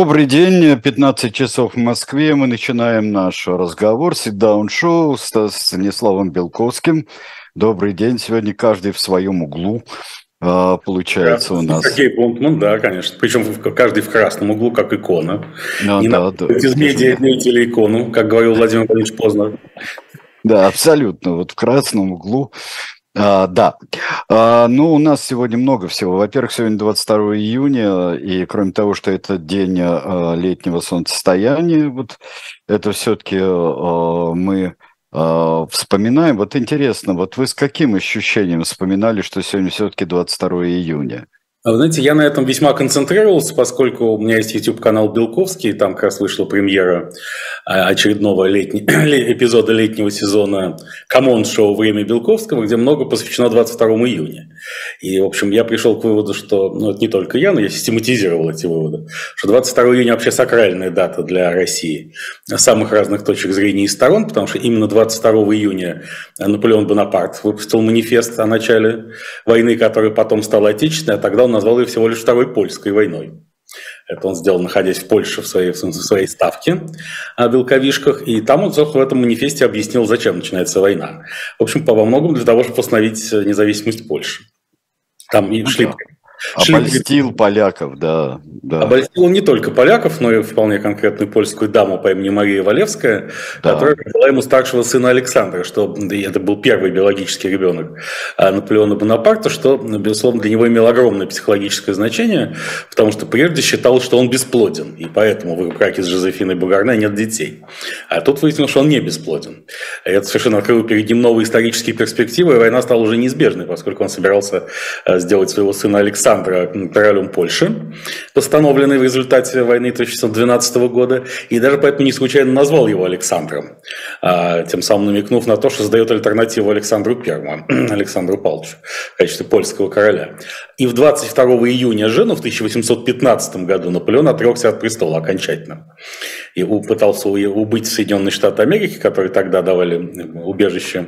Добрый день, 15 часов в Москве. Мы начинаем наш разговор sit-down-шоу с Станиславом Белковским. Добрый день. Сегодня каждый в своем углу, получается у нас. Сергей Бунтман, да, конечно. Причем каждый в красном углу, как икона. Не Да, надо из медиа телеикону, как говорил Владимир Владимирович Познер. Да, абсолютно. Вот в красном углу. Да. Ну, у нас сегодня много всего. Во-первых, сегодня 22 июня, и кроме того, что это день летнего солнцестояния, вот это все-таки мы вспоминаем. Вот интересно, вот вы с каким ощущением вспоминали, что сегодня все-таки 22 июня? Вы знаете, я на этом весьма концентрировался, поскольку у меня есть YouTube-канал Белковский, там как раз вышла премьера очередного эпизода летнего сезона «Камон-шоу. Время Белковского», где много посвящено 22 июня. И, в общем, я пришел к выводу, что, ну, это не только я, но я систематизировал эти выводы, что 22 июня вообще сакральная дата для России с самых разных точек зрения и сторон, потому что именно 22 июня Наполеон Бонапарт выпустил манифест о начале войны, которая потом стала Отечественной, а тогда он назвал ее всего лишь Второй польской войной. Это он сделал, находясь в Польше в своей ставке о Белковишках. И там он, собственно, в этом манифесте объяснил, зачем начинается война. В общем, во многом для того, чтобы восстановить независимость Польши. Там шли... Обольстил поляков, да. Обольстил он не только поляков, но и вполне конкретную польскую даму по имени Мария Валевская, которая была ему старшего сына Александра, что это был первый биологический ребенок Наполеона Бонапарта, что, безусловно, для него имело огромное психологическое значение, потому что прежде считал, что он бесплоден, и поэтому в браке с Жозефиной Бугарне нет детей. А тут выяснилось, что он не бесплоден. И это совершенно открыло перед ним новые исторические перспективы, и война стала уже неизбежной, поскольку он собирался сделать своего сына Александра королем Польши, постановленный в результате войны 1712 года, и даже поэтому не случайно назвал его Александром, тем самым намекнув на то, что создает альтернативу Александру I, Александру Павловичу, в качестве польского короля. И в 22 июня в 1815 году Наполеон отрекся от престола окончательно и пытался убыть в Соединенные Штаты Америки, которые тогда давали убежище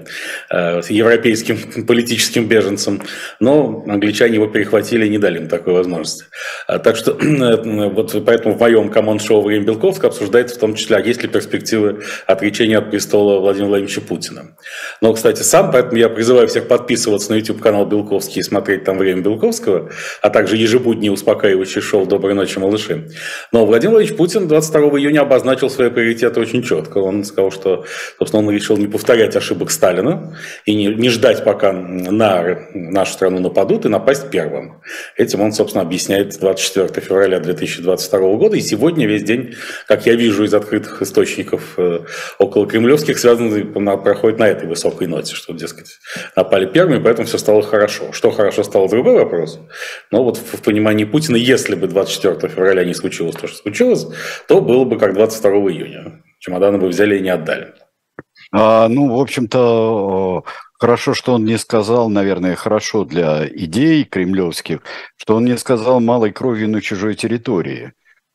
европейским политическим беженцам, но англичане его перехватили и не дали им такой возможности. Так что вот поэтому в моем команд-шоу «Время Белковского» обсуждается в том числе, есть ли перспективы отречения от престола Владимира Владимировича Путина. Но, кстати, поэтому я призываю всех подписываться на YouTube-канал Белковский и смотреть там «Время Белковского», а также ежебуднее успокаивающее шоу «Доброй ночи, малыши». Но Владимир Владимирович Путин 22 июня обозначил свои приоритеты очень четко. Он сказал, что, собственно, он решил не повторять ошибок Сталина и не ждать, пока на нашу страну нападут, и напасть первым. Этим он, собственно, объясняет 24 февраля 2022 года. И сегодня весь день, как я вижу из открытых источников около кремлевских, проходит на этой высокой ноте, что, дескать, напали первыми, поэтому все стало хорошо. Что хорошо стало, другой вопрос. Но вот в понимании Путина, если бы 24 февраля не случилось то, что случилось, то было бы как 22 июня. Чемоданы бы взяли и не отдали. Ну, в общем-то, хорошо, что он не сказал, наверное, хорошо для идей кремлевских, что он не сказал малой кровью на чужой территории.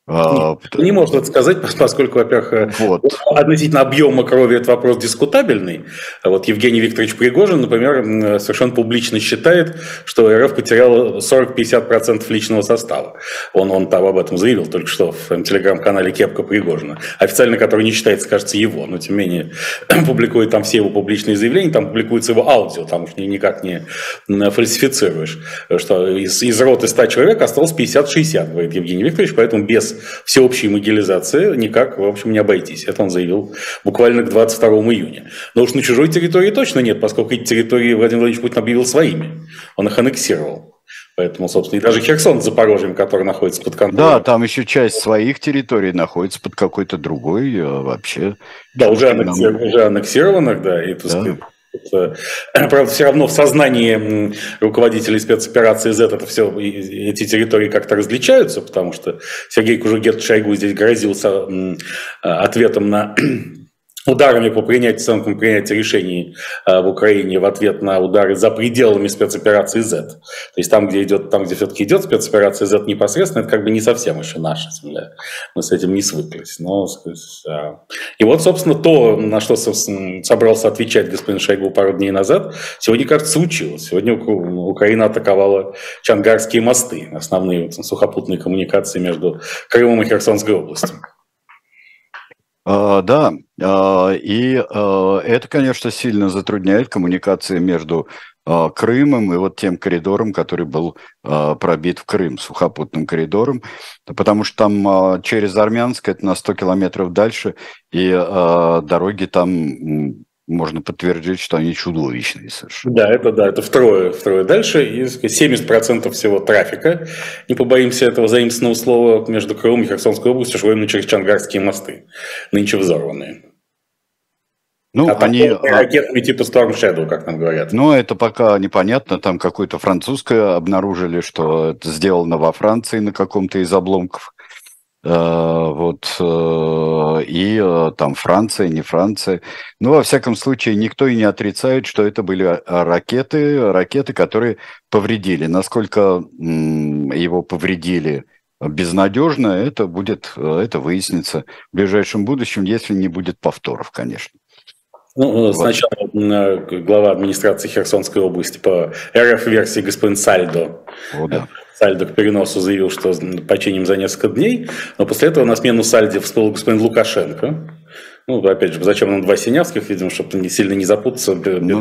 Не может это сказать, поскольку, во-первых, относительно объема крови этот вопрос дискутабельный. Вот Евгений Викторович Пригожин, например, совершенно публично считает, что РФ потеряла 40-50% личного состава. Он там об этом заявил только что в телеграм-канале «Кепка Пригожина», официально который не считается, кажется, его, но тем не менее публикует там все его публичные заявления, там публикуется его аудио, там уж никак не фальсифицируешь, что из роты 100 человек осталось 50-60, говорит Евгений Викторович, поэтому без всеобщей могилизации никак, в общем, не обойтись. Это он заявил буквально к 22 июня. Но уж на чужой территории точно нет, поскольку эти территории Владимир Владимирович Путин объявил своими. Он их аннексировал. Поэтому, собственно, и даже Херсон с Запорожьем, который находится под контролем. Да, там еще часть своих территорий находится под какой-то другой вообще. Да, уже аннексированных, да. И, так сказать, правда, все равно в сознании руководителей спецоперации Z эти территории как-то различаются, потому что Сергей Кужугетович Шойгу здесь грозился ответом на ударами по центрам принятия решений в Украине в ответ на удары за пределами спецоперации Z. То есть там, где все-таки идет спецоперация Z непосредственно, это как бы не совсем еще наша земля. Мы с этим не свыклись. Но, и вот, собственно, то, на что собрался отвечать господин Шойгу пару дней назад, сегодня, кажется, случилось. Сегодня Украина атаковала Чангарские мосты, основные сухопутные коммуникации между Крымом и Херсонской областью. Да, и это, конечно, сильно затрудняет коммуникации между Крымом и вот тем коридором, который был пробит в Крым, сухопутным коридором, потому что там через Армянск, это на 100 километров дальше, и дороги там, можно подтвердить, что они чудовищные совершенно. Да, это втрое дальше, и 70% всего трафика, не побоимся этого заимственного слова, между Крымом и Херсонской областью шло именно через Чангарские мосты, нынче взорванные. Ну, они ракетами типа Storm Shadow, как нам говорят. Ну, это пока непонятно, там какое-то французское обнаружили, что это сделано во Франции на каком-то из обломков. Вот, и там Франция, не Франция. Но, во всяком случае, никто и не отрицает, что это были ракеты, которые повредили. Насколько его повредили безнадежно, это выяснится в ближайшем будущем, если не будет повторов, конечно. Ну, сначала глава администрации Херсонской области по РФ-версии господин Сальдо. Да. Сальдо к переносу заявил, что починим за несколько дней, но после этого на смену Сальде всплыл господин Лукашенко. Ну, опять же, зачем нам два Синявских, видимо, чтобы сильно не запутаться.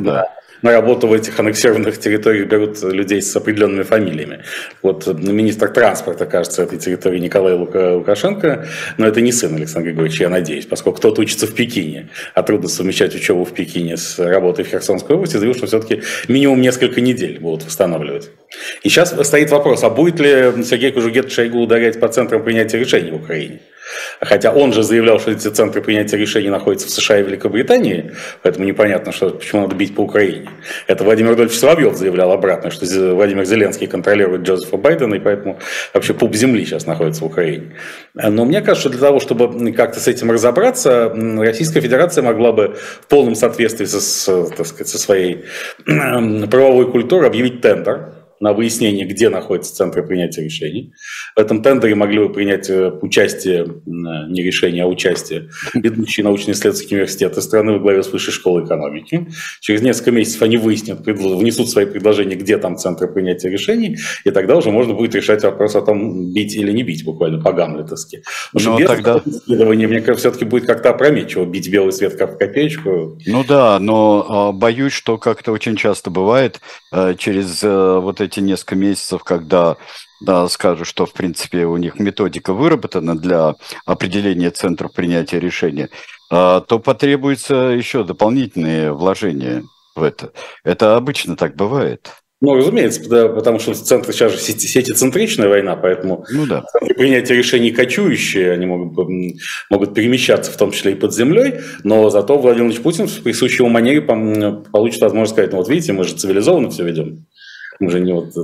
На работу в этих аннексированных территориях берут людей с определенными фамилиями. Вот министр транспорта, кажется, этой территории Николай Лукашенко, но это не сын Александра Григорьевича, я надеюсь, поскольку тот учится в Пекине, а трудно совмещать учебу в Пекине с работой в Херсонской области, заявил, что все-таки минимум несколько недель будут восстанавливать. И сейчас стоит вопрос, а будет ли Сергей Кужугет Шойгу ударять по центрам принятия решений в Украине? Хотя он же заявлял, что эти центры принятия решений находятся в США и Великобритании, поэтому непонятно, почему надо бить по Украине. Это Владимир Владимирович Соловьев заявлял обратно, что Владимир Зеленский контролирует Джозефа Байдена, и поэтому вообще пуп земли сейчас находится в Украине. Но мне кажется, что для того, чтобы как-то с этим разобраться, Российская Федерация могла бы в полном соответствии со своей правовой культурой объявить тендер на выяснение, где находятся центры принятия решений. В этом тендере могли бы принять участие, не решение, а участие ведущие научно-исследовательские университеты страны во главе с Высшей школой экономики. Через несколько месяцев они внесут свои предложения, где там центры принятия решений, и тогда уже можно будет решать вопрос о том, бить или не бить, буквально по-гамлетовски. Потому что без исследования, мне кажется, все-таки будет как-то опрометчиво бить белый свет как в копеечку. Ну да, но боюсь, что как-то очень часто бывает через вот эти несколько месяцев, когда скажут, что, в принципе, у них методика выработана для определения центров принятия решения, то потребуется еще дополнительные вложения в это. Это обычно так бывает. Ну, разумеется, потому что центры сейчас же сетицентричная война, поэтому центры принятия решений кочующие, они могут перемещаться, в том числе и под землей, но зато Владимир Владимирович Путин в присущей ему манере получит возможность сказать, ну вот видите, мы же цивилизованно все ведем. Мы же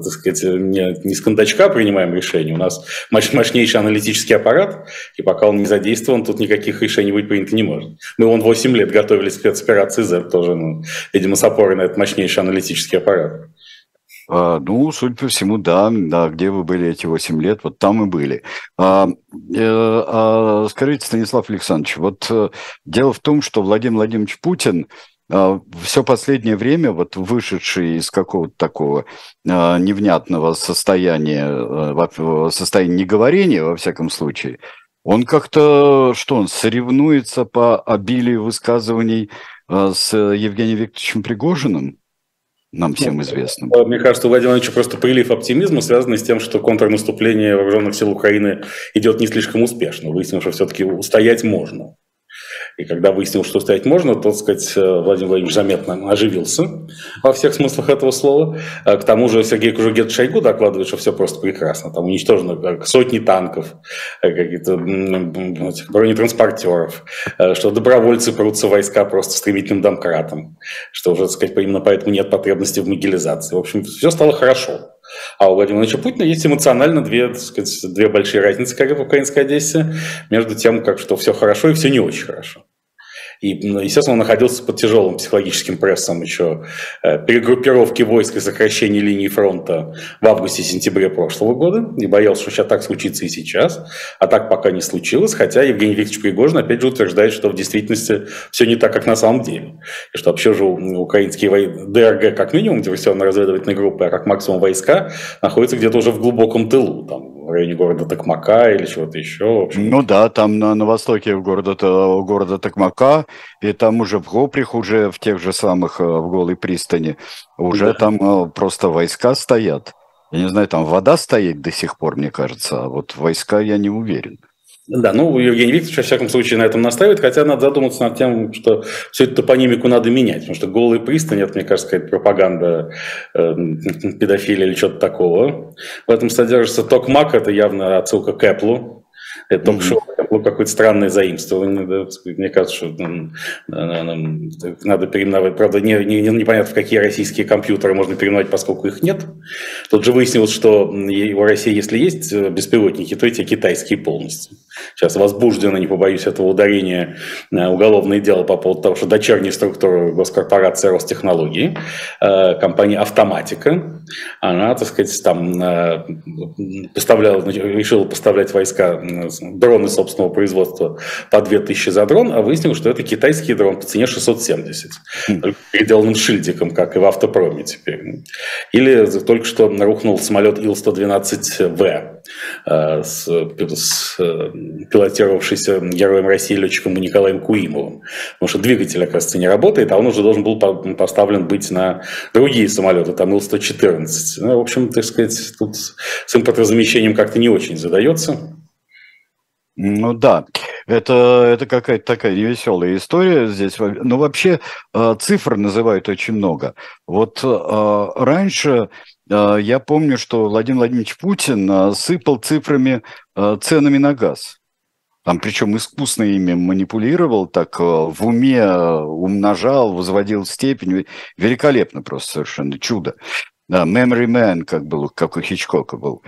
не с кондачка принимаем решения. У нас мощнейший аналитический аппарат, и пока он не задействован, тут никаких решений быть принято не может. Мы 8 лет готовились к спецоперации Z, тоже, видимо, с опорой на этот мощнейший аналитический аппарат. Ну, судя по всему, да, где вы были эти 8 лет, вот там и были. Скажите, Станислав Александрович, вот дело в том, что Владимир Владимирович Путин все последнее время, вот вышедший из какого-то такого невнятного состояния неговорения, во всяком случае, он как-то, он соревнуется по обилию высказываний с Евгением Викторовичем Пригожиным, нам всем известным. Мне кажется, у Владимира Владимировича просто прилив оптимизма, связанный с тем, что контрнаступление вооруженных сил Украины идет не слишком успешно. Выяснилось, что все-таки устоять можно. И когда выяснилось, что стоять можно, то, так сказать, Владимир Владимирович заметно оживился во всех смыслах этого слова. К тому же Сергей Кужугет Шойгу докладывает, что все просто прекрасно. Там уничтожено сотни танков, какие-то бронетранспортеров, что добровольцы прутся в войска просто стремительным домкратом, что уже, так сказать, именно поэтому нет потребности в мобилизации. В общем, все стало хорошо. А у Владимира Владимировича Путина есть эмоционально две большие разницы, как в украинской Одессе, между тем, что все хорошо и все не очень хорошо. И, естественно, он находился под тяжелым психологическим прессом еще перегруппировки войск и сокращения линии фронта в августе-сентябре прошлого года. И боялся, что сейчас так случится и сейчас. А так пока не случилось. Хотя Евгений Викторович Пригожин опять же утверждает, что в действительности все не так, как на самом деле. И что вообще же украинские ДРГ, как минимум, диверсионно-разведывательные группы, а как максимум войска, находятся где-то уже в глубоком тылу. Там, в районе города Токмака или чего-то еще. В общем. Ну да, там на востоке города Токмака, и там уже в Гоприх, уже в тех же самых, в Голой пристани, уже там просто войска стоят. Я не знаю, там вода стоит до сих пор, мне кажется, а вот войска я не уверен. Да, ну, Евгений Викторович, во всяком случае, на этом настаивает, хотя надо задуматься над тем, что всю эту топонимику надо менять, потому что голые пристани, это, мне кажется, какая-то пропаганда педофилии или что-то такого. В этом содержится Токмак, это явно отсылка к Эпплу. Это ток-шоу, какое-то странное заимствование. Да? Мне кажется, что надо переименовать. Правда, непонятно, в какие российские компьютеры можно переименовать, поскольку их нет. Тут же выяснилось, что в России, если есть беспилотники, то эти китайские полностью. Сейчас возбуждено, не побоюсь этого ударения, уголовное дело по поводу того, что дочерняя структура госкорпорации Ростехнологии, компания «Автоматика», она, так сказать, там решила поставлять войска, дроны собственного производства по 2000 за дрон, а выяснилось, что это китайский дрон по цене 670, переделанным шильдиком, как и в автопроме теперь. Или только что рухнул самолет Ил-112В, пилотировавшийся героем России летчиком Николаем Куимовым. Потому что двигатель, оказывается, не работает, а он уже должен был поставлен быть на другие самолеты, там Ил-114. Ну, в общем, так сказать, тут с импортозамещением как-то не очень задается. Ну да, это какая-то такая невеселая история здесь. Но вообще цифр называют очень много. Вот раньше я помню, что Владимир Владимирович Путин сыпал цифрами, ценами на газ. Там, причем искусно ими манипулировал, так в уме умножал, возводил степень. Великолепно просто, совершенно чудо. Да, Memory Man, как у Хичкока был.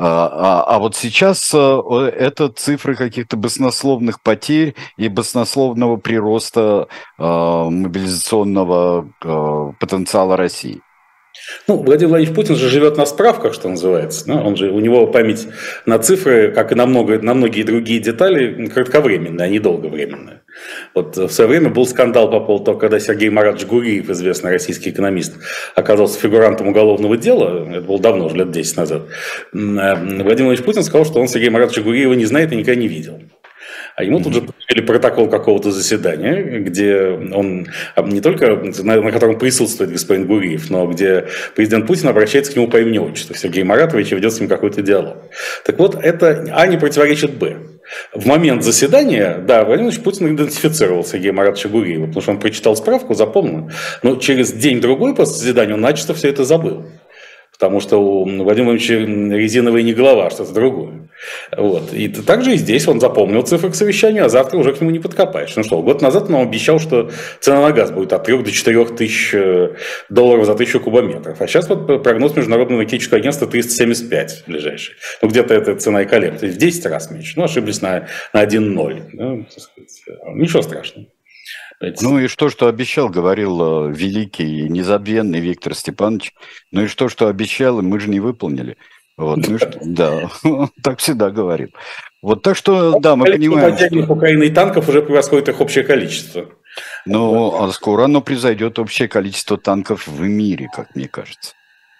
А вот сейчас это цифры каких-то баснословных потерь и баснословного прироста мобилизационного потенциала России. Ну, Владимир Владимирович Путин же живет на справках, что называется. Да? У него память на цифры, как и на многие другие детали, кратковременная, а не долговременная. Вот в свое время был скандал по поводу того, когда Сергей Маратович Гуриев, известный российский экономист, оказался фигурантом уголовного дела, это было давно, уже лет 10 назад. Владимир Владимирович Путин сказал, что он Сергея Маратовича Гуриева не знает и никогда не видел. А ему тут же получили протокол какого-то заседания, где он не только на котором присутствует господин Гуриев, но где президент Путин обращается к нему по имени-отчеству. Сергей Маратович, и ведет с ним какой-то диалог. Так вот, это А не противоречит Б. В момент заседания, да, Владимир Владимирович Путин идентифицировал Сергея Маратовича Гуриева, потому что он прочитал справку, запомнил. Но через день-другой после заседания он начисто все это забыл. Потому что у Владимира Владимировича резиновая не голова, а что-то другое. Вот. И также и здесь он запомнил цифры к совещанию, а завтра уже к нему не подкопаешь. Ну что, год назад он нам обещал, что цена на газ будет от 3 до 4 тысяч долларов за 1000 кубометров. А сейчас вот прогноз Международного энергетического агентства 375 ближайший. Ну где-то эта цена и колеблется. То есть в 10 раз меньше. Ну ошиблись на 1,0. Ну, ничего страшного. Ну и что обещал, говорил великий и незабвенный Виктор Степанович. Ну и что обещал, и мы же не выполнили. Вот, ну что, да, так всегда говорил. Вот так что, да, мы понимаем, что Украины танков уже превосходит их общее количество. Ну, а скоро оно превзойдет общее количество танков в мире, как мне кажется.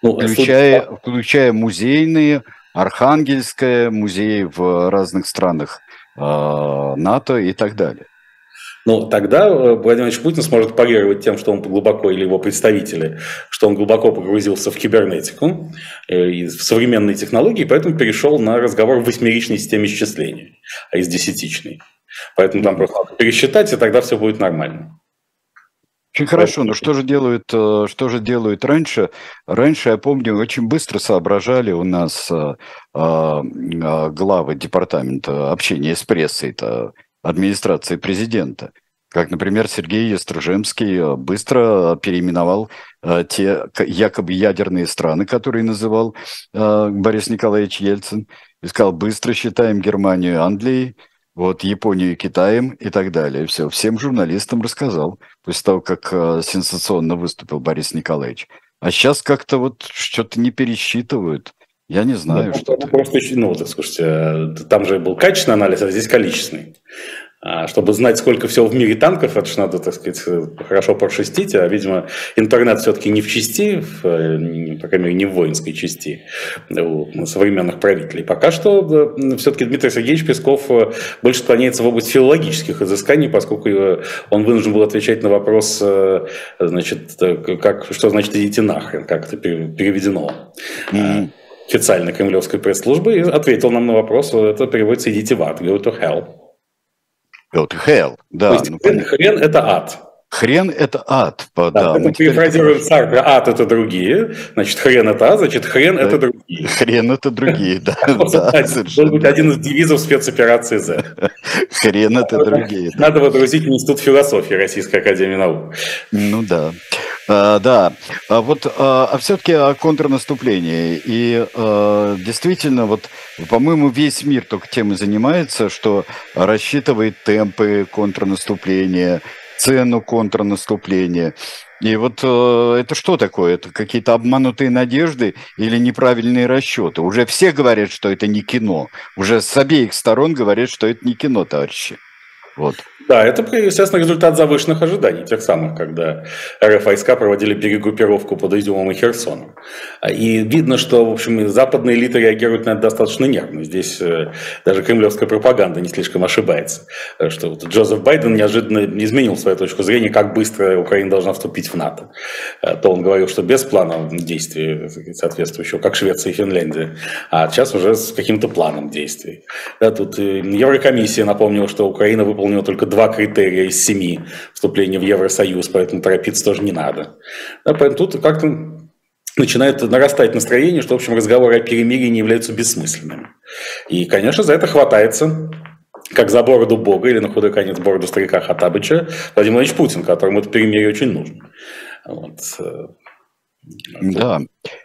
Включая музейные, Архангельское, музеи в разных странах НАТО и так далее. Ну, тогда Владимир Владимирович Путин сможет парировать тем, что он глубоко, или его представители, что он глубоко погрузился в кибернетику и в современные технологии, поэтому перешел на разговор в 8-ричной системе счисления, а из 10-ичной. Поэтому там просто надо пересчитать, и тогда все будет нормально. Очень хорошо, но что же делают раньше? Раньше, я помню, очень быстро соображали у нас главы департамента общения с прессой, это администрации президента. Как, например, Сергей Естружемский быстро переименовал те якобы ядерные страны, которые называл Борис Николаевич Ельцин, и сказал, быстро считаем Германию Англией, вот Японию и Китаем и так далее. Все, всем журналистам рассказал, после того, как сенсационно выступил Борис Николаевич. А сейчас как-то вот что-то не пересчитывают. Я не знаю, что это. Просто, слушайте, там же был качественный анализ, а здесь количественный. Чтобы знать, сколько всего в мире танков, это же надо, так сказать, хорошо прошерстить, а, видимо, интернет все-таки не в части, по крайней мере, не в воинской части у современных правителей. Пока что все-таки Дмитрий Сергеевич Песков больше склоняется в область филологических изысканий, поскольку он вынужден был отвечать на вопрос, значит, что значит «идите нахрен», как это переведено. Официально кремлевской пресс-службы, и ответил нам на вопрос, это переводится «идите в ад», «go to hell». Go to hell, да. То есть хрен – это ад. Хрен – это ад. Да, мы перефразируем Сартра, ад – это другие, значит, хрен – это ад, значит, хрен – это другие. Хрен – это другие, да. Должен быть один из девизов спецоперации Z. Хрен – это другие. Надо водрузить в Институт философии Российской академии наук. Ну да. Да, а все-таки о контрнаступлении. И действительно, вот, по-моему, весь мир только тем и занимается, что рассчитывает темпы контрнаступления, цену контрнаступления. И вот это что такое? Это какие-то обманутые надежды или неправильные расчеты? Уже все говорят, что это не кино. Уже с обеих сторон говорят, что это не кино, товарищи. Вот. Да, это, естественно, результат завышенных ожиданий, тех самых, когда РФ-войска проводили перегруппировку под Изюмом и Херсоном. И видно, что, в общем, западная элита реагирует на это достаточно нервно. Здесь даже кремлевская пропаганда не слишком ошибается. Что вот Джозеф Байден неожиданно изменил свою точку зрения, как быстро Украина должна вступить в НАТО. То он говорил, что без плана действий соответствующего, как Швеция и Финляндия, а сейчас уже с каким-то планом действий. Да, тут Еврокомиссия напомнила, что Украина выполнила только 2 критерия из 7 вступления в Евросоюз, поэтому торопиться тоже не надо. Да, поэтому тут как-то начинает нарастать настроение, что, в общем, разговоры о перемирии не являются бессмысленными. И, конечно, за это хватается, как за бороду Бога, или на худой конец бороду старика Хаттабыча, Владимир Владимирович Путин, которому это перемирие очень нужно. Вот. Да.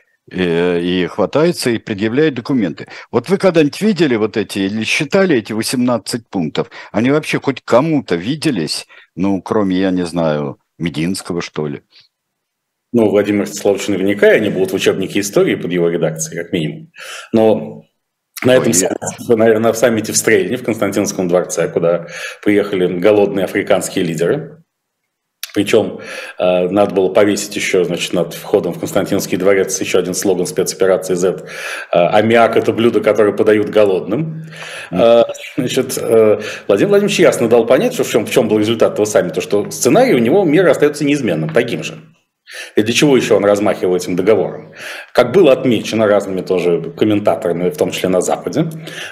И хватается, и предъявляет документы. Вот вы когда-нибудь видели вот эти, или считали эти 18 пунктов? Они вообще хоть кому-то виделись? Ну, кроме, я не знаю, Мединского, что ли? Ну, Владимир Ростиславович наверняка, они будут в учебнике истории под его редакцией, как минимум. Но на этом на саммите в Стрельне, в Константиновском дворце, куда приехали голодные африканские лидеры, причем надо было повесить еще, значит, над входом в Константиновский дворец еще один слоган спецоперации Z. «Аммиак – это блюдо, которое подают голодным». Значит, Владимир Владимирович ясно дал понять, что в чем был результат этого саммита, что сценарий у него мира остается неизменным, таким же. И для чего еще он размахивал этим договором? Как было отмечено разными тоже комментаторами, в том числе на Западе,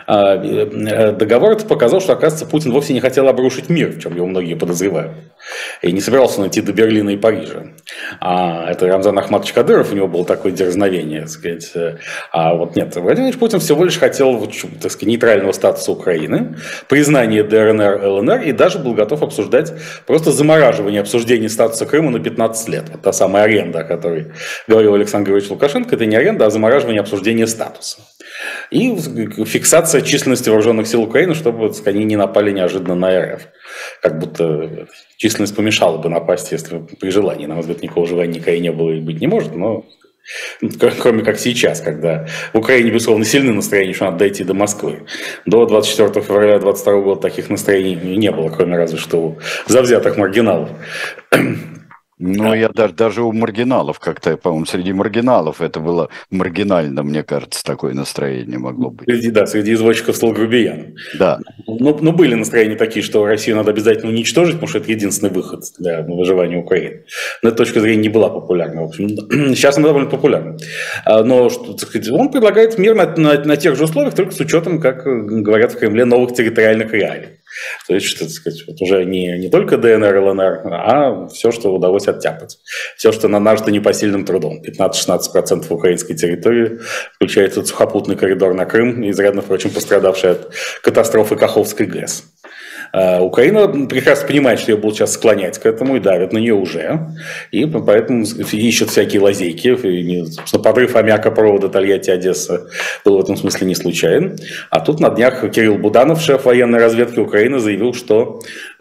договор это показал, что, оказывается, Путин вовсе не хотел обрушить мир, в чем его многие подозревают. И не собирался он идти до Берлина и Парижа. Это Рамзан Ахматович Кадыров, у него было такое дерзновение, так сказать. А вот нет, Владимир Ильич Путин всего лишь хотел, так сказать, нейтрального статуса Украины, признание ДНР, ЛНР, и даже был готов обсуждать просто замораживание обсуждения статуса Крыма на 15 лет. Вот та самая аренда, о которой говорил Александр Григорьевич Лукашенко, это не аренда, а замораживание обсуждения статуса. И фиксация численности вооруженных сил Украины, чтобы, так сказать, они не напали неожиданно на РФ. Как будто численность помешала бы напасть, если при желании. На мой взгляд, никакого желания никогда и не было и быть не может, но кроме как сейчас, когда в Украине, безусловно, сильны настроения, что надо дойти до Москвы. До 24 февраля 2022 года таких настроений не было, кроме разве что у завзятых маргиналов. Ну, я даже у маргиналов как-то, по-моему, среди маргиналов это было маргинально, мне кажется, такое настроение могло быть. Среди извозчиков стал грубиян. Да. Но были настроения такие, что Россию надо обязательно уничтожить, потому что это единственный выход для выживания Украины. Но эта точка зрения не была популярна. В общем, сейчас она довольно популярна. Но так сказать, он предлагает мир на тех же условиях, только с учетом, как говорят в Кремле, новых территориальных реалий. То есть, что, так сказать, вот уже не только ДНР, ЛНР, а все, что удалось оттяпать. Все, что нажито непосильным трудом. 15-16% украинской территории, включая тут сухопутный коридор на Крым, изрядно, впрочем, пострадавший от катастрофы Каховской ГЭС. Украина прекрасно понимает, что ее будут сейчас склонять к этому и давят на нее уже. И поэтому ищут всякие лазейки. Подрыв аммиакопровода Тольятти-Одесса был в этом смысле не случайен. А тут на днях Кирилл Буданов, шеф военной разведки Украины, заявил, что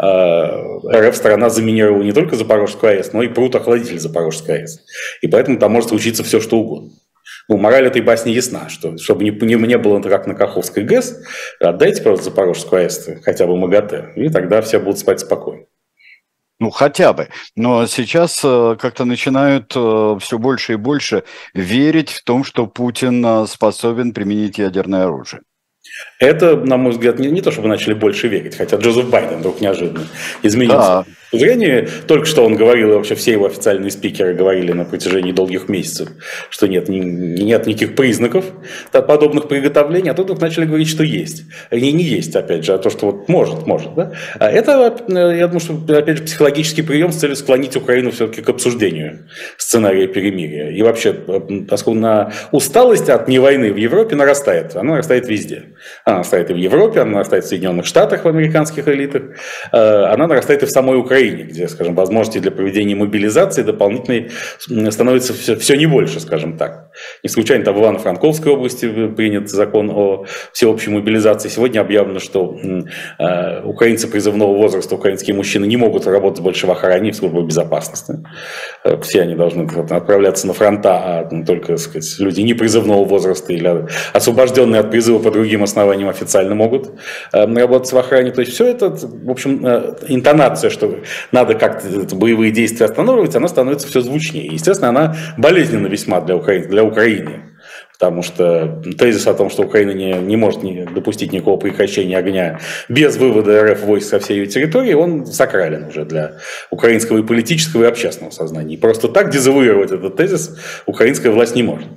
РФ страна заминировала не только Запорожскую АЭС, но и пруд-охладитель Запорожской АЭС. И поэтому там может случиться все, что угодно. Ну, мораль этой басни ясна, что чтобы не было как на Каховской ГЭС, отдайте просто Запорожскую АЭС, хотя бы МАГАТЭ, и тогда все будут спать спокойно. Ну, хотя бы. Но сейчас как-то начинают все больше и больше верить в том, что Путин способен применить ядерное оружие. Это, на мой взгляд, не то, чтобы начали больше верить, хотя Джозеф Байден вдруг неожиданно изменился. К сожалению, только что он говорил, и вообще все его официальные спикеры говорили на протяжении долгих месяцев, что нет никаких признаков подобных приготовлений, а тут вдруг начали говорить, что есть. И не есть, опять же, а то, что вот может, да? А это, я думаю, что, опять же, психологический прием с целью склонить Украину все-таки к обсуждению сценария перемирия. И вообще, поскольку усталость от войны в Европе нарастает, она нарастает везде. Она нарастает и в Европе, она нарастает в Соединенных Штатах, в американских элитах, она нарастает и в самой Украине, где, скажем, возможности для проведения мобилизации дополнительной становится все не больше, скажем так. Не случайно там в Ивано-Франковской области принят закон о всеобщей мобилизации. Сегодня объявлено, что украинцы призывного возраста, украинские мужчины не могут работать больше в охране и в службе безопасности. Все они должны отправляться на фронта, а только, так сказать, люди непризывного возраста или освобожденные от призыва по другим основаниям официально могут работать в охране. То есть все это, в общем, интонация, что надо как-то боевые действия останавливать, она становится все звучнее. Естественно, она болезненна весьма для Украины. Потому что тезис о том, что Украина не может допустить никакого прекращения огня без вывода РФ войск со всей ее территории, он сакрален уже для украинского и политического, и общественного сознания. И просто так дезавуировать этот тезис украинская власть не может.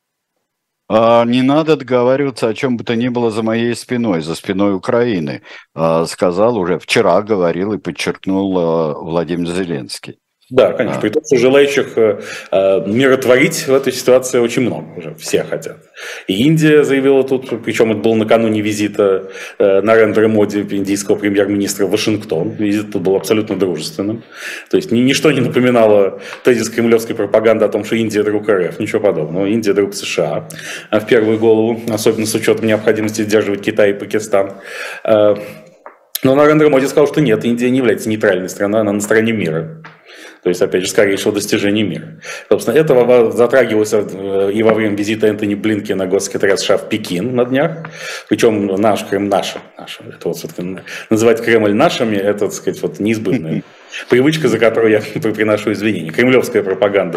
Не надо договариваться о чем бы то ни было за моей спиной, за спиной Украины, сказал уже вчера, говорил и подчеркнул Владимир Зеленский. Да, конечно. При том, что желающих миротворить в этой ситуации очень много уже. Все хотят. И Индия заявила тут, причем это было накануне визита Нарендра Моди, индийского премьер-министра, в Вашингтон. Визит тут был абсолютно дружественным. То есть ничто не напоминало тезис кремлевской пропаганды о том, что Индия друг РФ. Ничего подобного. Индия друг США в первую голову, особенно с учетом необходимости сдерживать Китай и Пакистан. Но Нарендра Моди сказал, что нет, Индия не является нейтральной страной, она на стороне мира. То есть, опять же, скорейшего достижения мира. Собственно, это затрагивалось и во время визита Энтони Блинкена, госсекретаря США, в Пекин на днях. Причем наш Крым нашим. Это вот, называть Кремль нашими, это, так сказать, вот неизбывная привычка, за которую я приношу извинения. Кремлевская пропаганда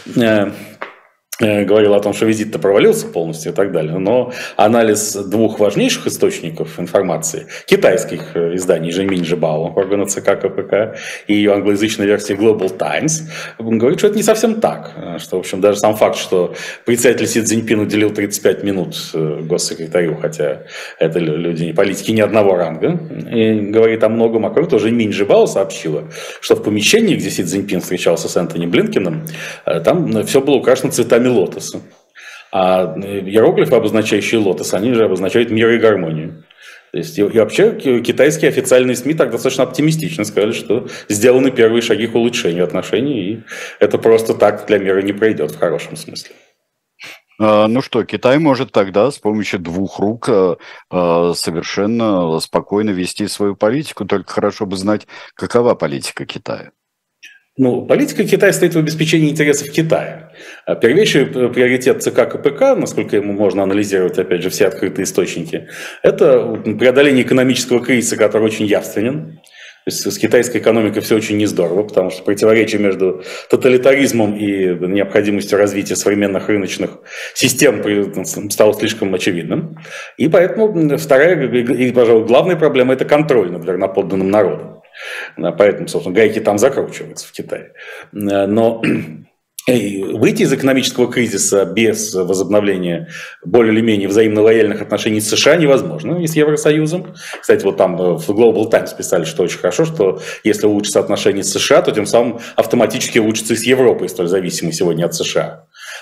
говорил о том, что визит-то провалился полностью и так далее, но анализ двух важнейших источников информации, китайских изданий Жэньминь Жибао, органа ЦК КПК, и ее англоязычной версии Global Times, говорит, что это не совсем так, что, в общем, даже сам факт, что председатель Си Цзиньпин уделил 35 минут госсекретарю, хотя это люди не политики ни одного ранга, и говорит о многом, а кроме того, Жэньминь Жибао сообщила, что в помещении, где Си Цзиньпин встречался с Энтони Блинкеном, там все было украшено цветами лотоса. А иероглифы, обозначающие лотос, они же обозначают мир и гармонию. То есть, и вообще китайские официальные СМИ так достаточно оптимистично сказали, что сделаны первые шаги к улучшению отношений, и это просто так для мира не пройдет в хорошем смысле. Ну что, Китай может тогда с помощью двух рук совершенно спокойно вести свою политику, только хорошо бы знать, какова политика Китая. Ну, политика Китая стоит в обеспечении интересов Китая. Первейший приоритет ЦК КПК, насколько ему можно анализировать, опять же, все открытые источники, это преодоление экономического кризиса, который очень явственен. То есть с китайской экономикой все очень нездорово, потому что противоречие между тоталитаризмом и необходимостью развития современных рыночных систем стало слишком очевидным. И поэтому вторая и, пожалуй, главная проблема – это контроль над верноподданным народом. Поэтому, собственно, гайки там закручиваются в Китае. Но выйти из экономического кризиса без возобновления более или менее взаимно лояльных отношений с США невозможно, и с Евросоюзом. Кстати, вот там в Global Times писали, что очень хорошо, что если улучшатся отношения с США, то тем самым автоматически улучшатся и с Европой, столь зависимой сегодня от США.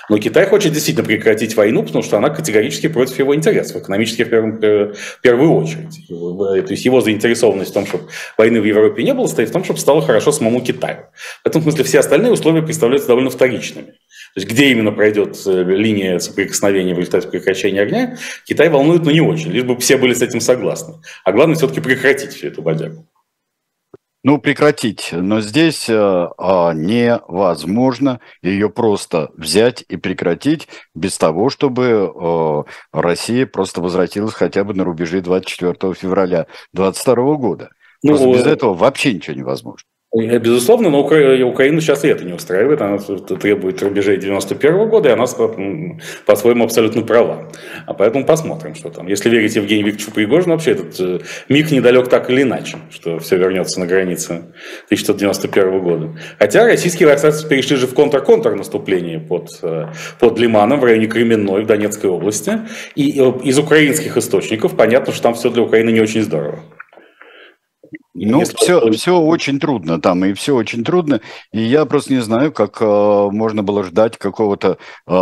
Но Китай хочет действительно прекратить войну, потому что она категорически против его интересов, экономических в первую очередь. То есть его заинтересованность в том, чтобы войны в Европе не было, стоит в том, чтобы стало хорошо самому Китаю. В этом смысле все остальные условия представляются довольно вторичными. То есть где именно пройдет линия соприкосновения в результате прекращения огня, Китай волнует, но не очень, лишь бы все были с этим согласны. А главное все-таки прекратить всю эту бодягу. Ну, прекратить. Но здесь невозможно ее просто взять и прекратить без того, чтобы Россия просто возвратилась хотя бы на рубежи 24 февраля 2022 года. Просто без этого вообще ничего невозможно. Безусловно, но Украину сейчас и это не устраивает. Она требует рубежей 91 года, и она по-своему абсолютно права. А поэтому посмотрим, что там. Если верить Евгению Викторовичу Пригожину, вообще этот миг недалек так или иначе, что все вернется на границе 1991 года. Хотя российские войска перешли же в контр-наступление под Лиманом в районе Кременной в Донецкой области. И из украинских источников понятно, что там все для Украины не очень здорово. Ну, все очень трудно там, и все очень трудно. И я просто не знаю, как можно было ждать какого-то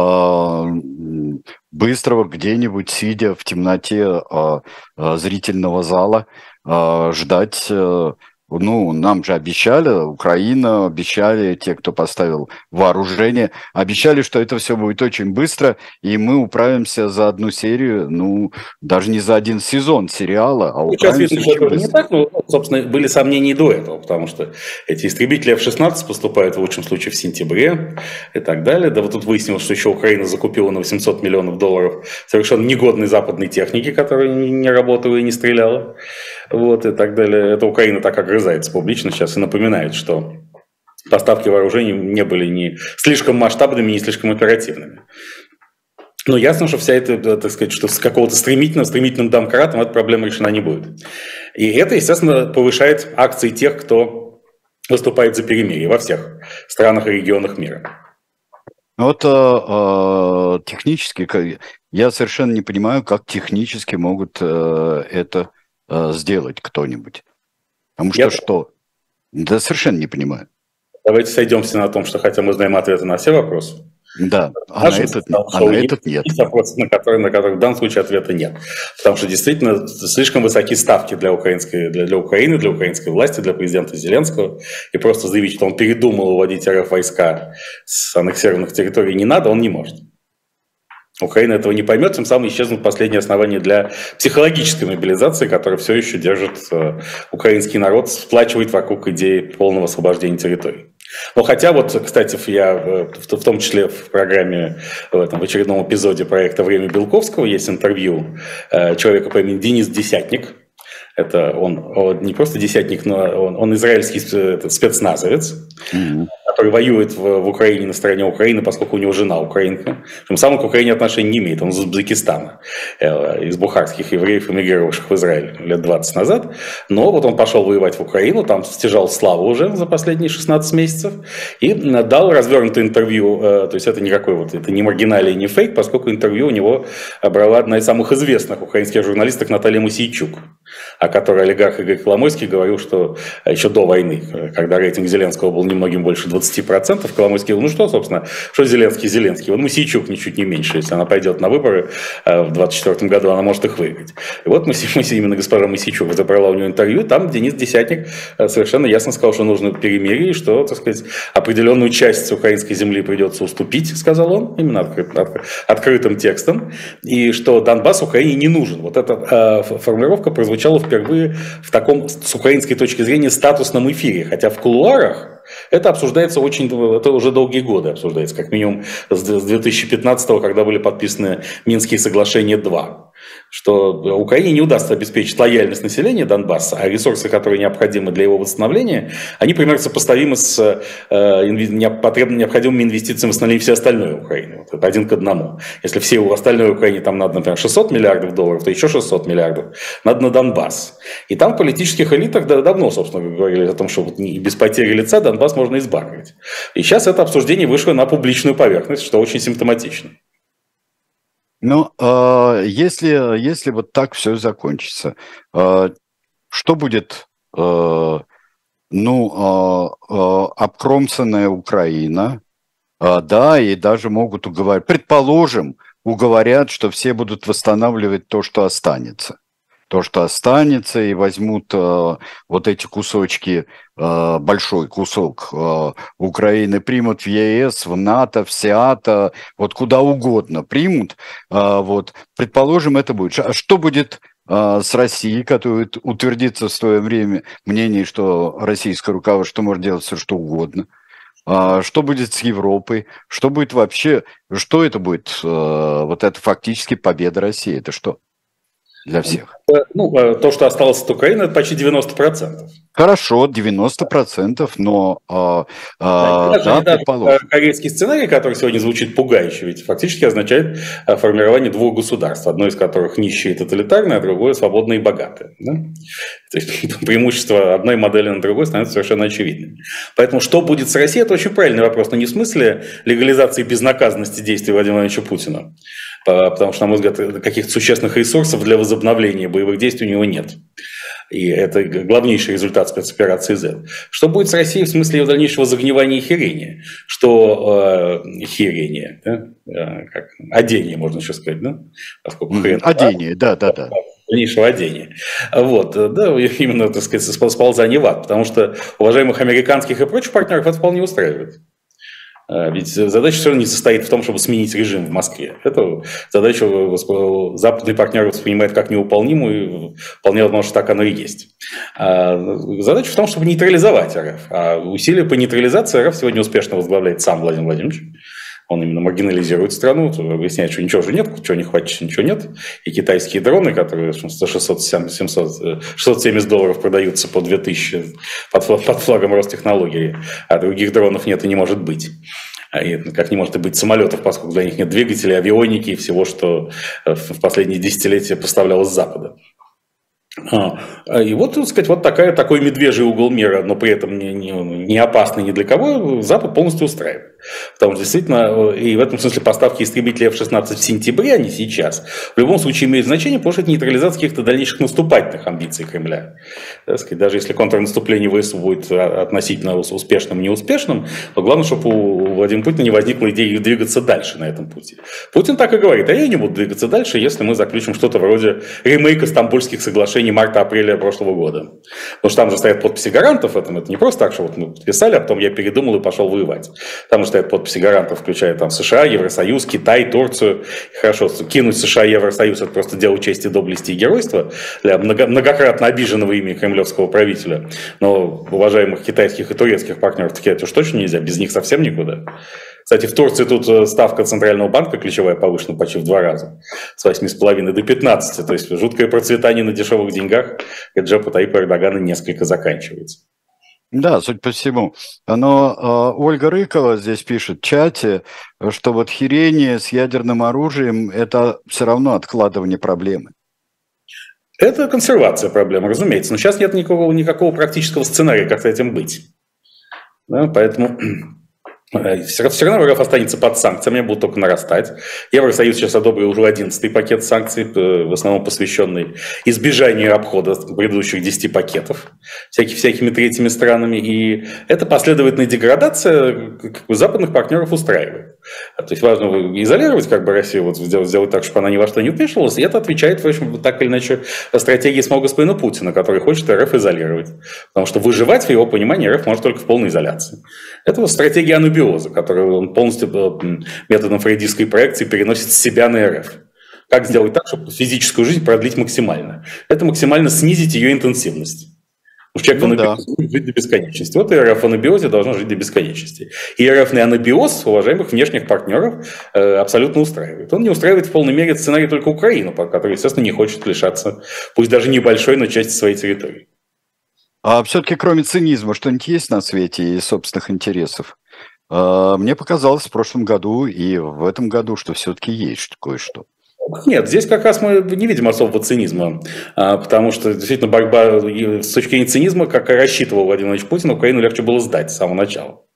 быстрого где-нибудь, сидя в темноте зрительного зала, ждать... Ну, нам же обещали, Украина, обещали те, кто поставил вооружение, обещали, что это все будет очень быстро, и мы управимся за одну серию, ну, даже не за один сезон сериала, а сейчас управимся видно, что очень это не быстро. так, но, собственно, были сомнения и до этого, потому что эти истребители F-16 поступают в лучшем случае в сентябре и так далее. Да вот тут выяснилось, что еще Украина закупила на $800 миллионов совершенно негодной западной техники, которая не работала и не стреляла. Вот, и так далее. Это Украина так огрызается публично сейчас и напоминает, что поставки вооружений не были ни слишком масштабными, ни слишком оперативными. Но ясно, что вся эта, так сказать, что с какого-то стремительным домкратом эта проблема решена не будет. И это, естественно, повышает акции тех, кто выступает за перемирие во всех странах и регионах мира. Вот технически, я совершенно не понимаю, как технически могут это сделать кто-нибудь. Потому что? Да, совершенно не понимаю. Давайте сойдемся на том, что хотя мы знаем ответы на все вопросы. Да, а на этот нет. Есть вопросы, на которые в данном случае ответа нет. Потому что действительно слишком высокие ставки для Украины, для украинской власти, для президента Зеленского. И просто заявить, что он передумал уводить РФ войска с аннексированных территорий не надо, он не может. Украина этого не поймет, тем самым исчезнут последние основания для психологической мобилизации, которая все еще держит украинский народ, сплачивает вокруг идеи полного освобождения территорий. Но хотя вот, кстати, я в том числе в программе, в очередном эпизоде проекта «Время Белковского» есть интервью человека по имени Денис Десятник. Это он не просто десятник, но он израильский спецназовец, который воюет в Украине на стороне Украины, поскольку у него жена украинка. Причем сам он к Украине отношения не имеет, он из Узбекистана, из бухарских евреев, эмигрировавших в Израиль лет 20 назад. Но вот он пошел воевать в Украину, там стяжал славу уже за последние 16 месяцев и дал развернутое интервью, то есть это никакой это не маргиналия, не фейк, поскольку интервью у него брала одна из самых известных украинских журналисток Наталья Мосейчук, о которой олигарх Игорь Коломойский говорил, что еще до войны, когда рейтинг Зеленского был немногим больше 20%, Коломойский говорил, ну что, собственно, что Зеленский, вот Мосейчук ничуть не меньше, если она пойдет на выборы в 2024 году, она может их выиграть. И вот именно госпожа Мосейчук забрала у него интервью, там Денис Десятник совершенно ясно сказал, что нужно перемирие, что, так сказать, определенную часть украинской земли придется уступить, сказал он, именно открытым текстом, и что Донбасс Украине не нужен. Вот эта формулировка прозвучала впервые в таком, с украинской точки зрения, статусном эфире, хотя в кулуарах это обсуждается это уже долгие годы обсуждается, как минимум с 2015-го, когда были подписаны Минские соглашения 2, что Украине не удастся обеспечить лояльность населения Донбасса, а ресурсы, которые необходимы для его восстановления, они примерно сопоставимы с необходимыми инвестициями в восстановление всей остальной Украины. Вот это 1 к 1. Если всей остальной Украине там надо, например, $600 миллиардов, то еще 600 миллиардов надо на Донбасс. И там в политических элитах давно, собственно, говорили о том, что без потери лица Донбасс можно избавить. И сейчас это обсуждение вышло на публичную поверхность, что очень симптоматично. Ну, если вот так все закончится, что будет, обкромсанная Украина, Да, и даже могут уговорить. Предположим, уговорят, что все будут восстанавливать то, что останется. То, что останется, и возьмут вот эти кусочки, большой кусок Украины, примут в ЕС, в НАТО, в СЕАТО, вот куда угодно примут. Вот. Предположим, это будет. А что будет с Россией, которая утвердится в свое время мнение, что российское руководство может делать все, что угодно? Что будет с Европой? Что будет вообще? Что это будет? Вот это фактически победа России. Это что для всех? Ну, то, что осталось от Украины, это почти 90%. Хорошо, 90%, но Даже предположим. корейский сценарий, который сегодня звучит пугающе, ведь фактически означает формирование двух государств, одно из которых нищее и тоталитарное, а другое свободное и богатое. Да? То есть преимущество одной модели над другой становится совершенно очевидным. Поэтому что будет с Россией, это очень правильный вопрос, но не в смысле легализации безнаказанности действий Владимира Владимировича Путина, потому что, на мой взгляд, каких-то существенных ресурсов для возобновления боевых действий у него нет. И это главнейший результат спецоперации Z. Что будет с Россией в смысле ее дальнейшего загнивания и херения? Что херения, да? Как, одение, можно еще сказать, да? Поскольку одение, да. Дальнейшего одения. Вот, да, именно, так сказать, сползание в ад, потому что уважаемых американских и прочих партнеров это вполне устраивает. Ведь задача все равно не состоит в том, чтобы сменить режим в Москве. Эту задачу западные партнеры воспринимают как невыполнимую, и вполне возможно, что так оно и есть. Задача в том, чтобы нейтрализовать РФ. А усилия по нейтрализации РФ сегодня успешно возглавляет сам Владимир Владимирович. Он именно маргинализирует страну, выясняет, что ничего же нет, чего не хватит, ничего нет. И китайские дроны, которые за $670 продаются по 2000 под флагом Ростехнологии, а других дронов нет и не может быть. И как не может и быть самолетов, поскольку для них нет двигателей, авионики и всего, что в последние десятилетия поставлялось с Запада. И вот, так сказать, вот такой медвежий угол мира, но при этом не опасный ни для кого, Запад полностью устраивает. Потому что действительно, и в этом смысле поставки истребителей F-16 в сентябре, а не сейчас, в любом случае имеют значение, потому что это нейтрализация каких-то дальнейших наступательных амбиций Кремля. Так сказать, даже если контрнаступление ВСУ будет относительно успешным, неуспешным, то главное, чтобы у Владимира Путина не возникла идея двигаться дальше на этом пути. Путин так и говорит, а я не буду двигаться дальше, если мы заключим что-то вроде ремейка Стамбульских соглашений марта-апреля прошлого года. Потому что там же стоят подписи гарантов, это не просто так, что вот мы подписали, а потом я передумал и пошел воевать. Там же стоят подписи гарантов, включая там США, Евросоюз, Китай, Турцию. И хорошо, кинуть США и Евросоюз — это просто дело чести, доблести и геройства для многократно обиженного ими кремлевского правителя. Но уважаемых китайских и турецких партнеров таки это уж точно нельзя, без них совсем никуда. Кстати, в Турции тут ставка Центрального банка ключевая повышена почти в 2 раза. С 8,5 до 15. То есть жуткое процветание на дешевых деньгах Реджепа Таипа Эрдогана несколько заканчивается. Да, судя по всему. Но Ольга Рыкова здесь пишет в чате, что вот херение с ядерным оружием – это все равно откладывание проблемы. Это консервация проблемы, разумеется. Но сейчас нет никакого практического сценария, как с этим быть. Да, поэтому... Все равно РФ останется под санкциями, будут только нарастать. Евросоюз сейчас одобрил уже 11-й пакет санкций, в основном посвященный избежанию обхода предыдущих 10 пакетов всякими третьими странами. И эта последовательная деградация западных партнеров устраивает. То есть важно изолировать Россию, вот сделать так, чтобы она ни во что не вмешивалась. И это отвечает, в общем, так или иначе стратегии самого господина Путина, который хочет РФ изолировать. Потому что выживать, в его понимании, РФ может только в полной изоляции. Это вот стратегия анубиоза, которую он полностью методом фрейдистской проекции переносит с себя на РФ. Как сделать так, чтобы физическую жизнь продлить максимально? Это максимально снизить ее интенсивность. Человек в анабиозе будет жить до бесконечности. Вот и РФ в анабиозе должно жить до бесконечности. И РФный анабиоз уважаемых внешних партнеров абсолютно устраивает. Он не устраивает в полной мере сценарий только Украину, которая, естественно, не хочет лишаться, пусть даже небольшой, но части своей территории. А все-таки кроме цинизма что-нибудь есть на свете и собственных интересов? Мне показалось в прошлом году и в этом году, что все-таки есть кое-что. Нет, здесь как раз мы не видим особого цинизма, потому что действительно борьба с точки зрения цинизма, как и рассчитывал Владимир Владимирович Путин, Украину легче было сдать с самого начала.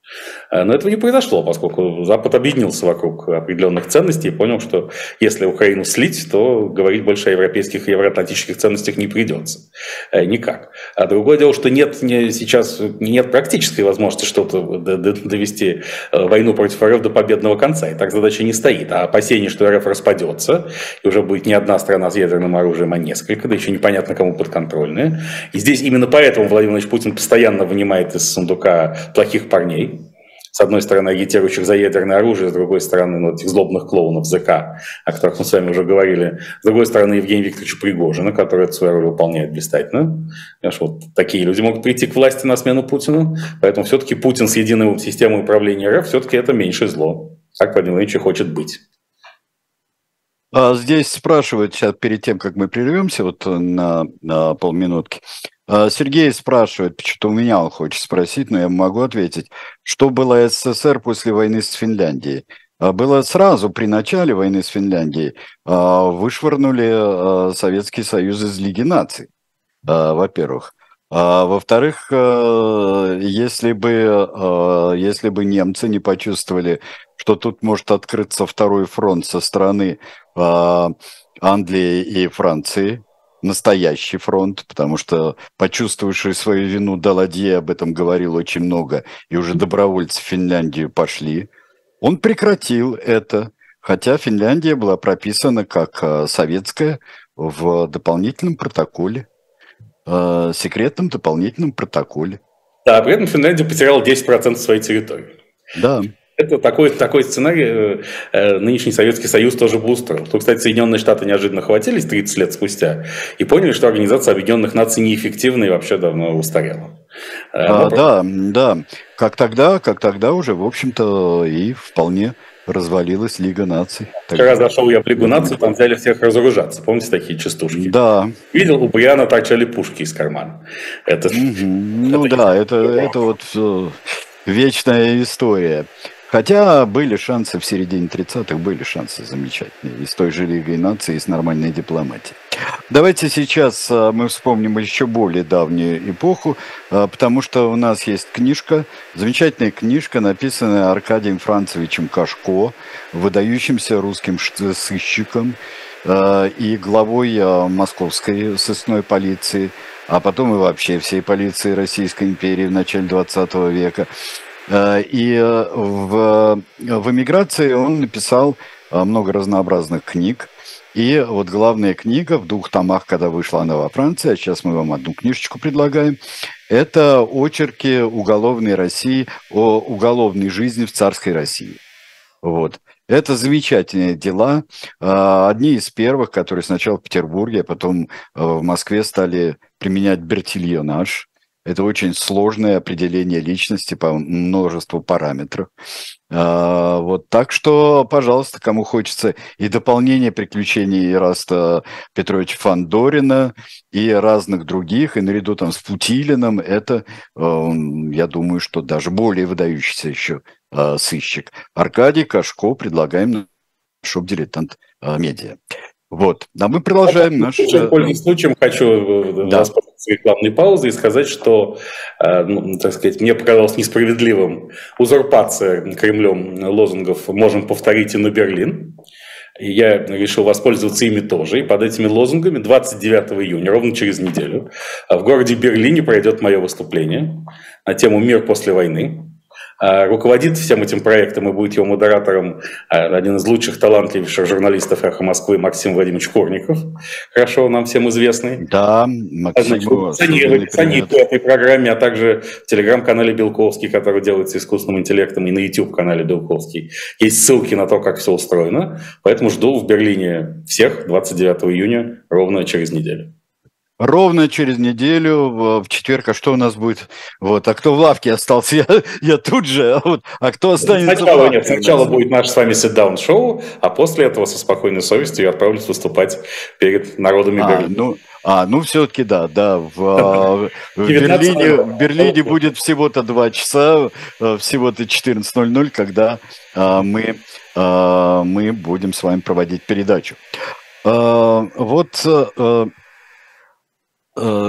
Но этого не произошло, поскольку Запад объединился вокруг определенных ценностей и понял, что если Украину слить, то говорить больше о европейских и евроатлантических ценностях не придется. Никак. А другое дело, что сейчас нет практической возможности что-то довести войну против РФ до победного конца. И так задача не стоит. А опасение, что РФ распадется, и уже будет не одна страна с ядерным оружием, а несколько, да еще непонятно кому подконтрольные. И здесь именно поэтому Владимир Владимирович Путин постоянно вынимает из сундука плохих парней. С одной стороны, агитирующих за ядерное оружие, с другой стороны, этих злобных клоунов ЗК, о которых мы с вами уже говорили. С другой стороны, Евгения Викторовича Пригожина, который эту свою роль выполняет блистательно. Вот такие люди могут прийти к власти на смену Путину. Поэтому все-таки Путин с единой системой управления РФ, все-таки это меньшее зло. Так Владимир Владимирович хочет быть. Здесь спрашивают сейчас, перед тем, как мы прервемся, на полминутки, Сергей спрашивает, почему-то у меня он хочет спросить, но я могу ответить, что было СССР после войны с Финляндией? Было сразу при начале войны с Финляндией, вышвырнули Советский Союз из Лиги наций, во-первых. Во-вторых, если бы немцы не почувствовали, что тут может открыться второй фронт со стороны Англии и Франции, настоящий фронт, потому что почувствовавший свою вину Даладье об этом говорил очень много, и уже добровольцы в Финляндию пошли. Он прекратил это, хотя Финляндия была прописана как советская в дополнительном протоколе, секретном дополнительном протоколе. Да, при этом Финляндия потеряла 10% своей территории. Да. Это такой сценарий нынешний Советский Союз тоже бы устроил. Тут, кстати, Соединенные Штаты неожиданно хватились 30 лет спустя и поняли, что Организация Объединенных Наций неэффективна и вообще давно устарела. Да. Как тогда уже, в общем-то, и вполне развалилась Лига наций. Вчера зашел я в Лигу наций, там взяли всех разоружаться. Помните такие частушки? Да. Видел, у Буяна торчали пушки из кармана. Это вот вечная история. Хотя были шансы в середине 30-х, были шансы замечательные. И с той же Лигой наций, и с нормальной дипломатией. Давайте сейчас мы вспомним еще более давнюю эпоху, потому что у нас есть книжка, замечательная книжка, написанная Аркадием Францевичем Кашко, выдающимся русским сыщиком и главой московской сыскной полиции, а потом и вообще всей полиции Российской империи в начале 20 века. И в эмиграции он написал много разнообразных книг. И вот главная книга в 2 томах, когда вышла она во Франции, а сейчас мы вам одну книжечку предлагаем, это очерки уголовной России о уголовной жизни в царской России. Вот. Это замечательные дела. Одни из первых, которые сначала в Петербурге, а потом в Москве стали применять бертильонаж. Это очень сложное определение личности по множеству параметров. Вот, так что, пожалуйста, кому хочется и дополнение приключений Ираста Петровича Фандорина, и разных других, и наряду там с Путилиным, это, я думаю, что даже более выдающийся еще сыщик. Аркадий Кашко, предлагаем на шоп-дилетант медиа. Вот, а мы продолжаем наш... Пользуясь случаем, хочу воспользоваться рекламной паузой и сказать, что, так сказать, мне показалось несправедливым узурпация Кремлем лозунгов «можем повторить и на Берлин». И я решил воспользоваться ими тоже. И под этими лозунгами 29 июня, ровно через неделю, в городе Берлине пройдет мое выступление на тему «Мир после войны». Руководит всем этим проектом и будет его модератором один из лучших, талантливейших журналистов «Эхо Москвы» Максим Владимирович Курников, хорошо нам всем известный. Да, Максим. Санит по этой программе, а также в телеграм-канале Белковский, который делается искусственным интеллектом, и на YouTube-канале Белковский. Есть ссылки на то, как все устроено. Поэтому жду в Берлине всех 29 июня, ровно через неделю. Ровно через неделю, в четверг, а что у нас будет? Вот, а кто в лавке остался? Я тут же, а кто останется в лавке? Сначала будет наше с вами sit-down-шоу, а после этого со спокойной совестью я отправлюсь выступать перед народами Берлина. Ну все-таки да, в Берлине будет всего-то 2 часа, всего-то 14:00, когда мы будем с вами проводить передачу.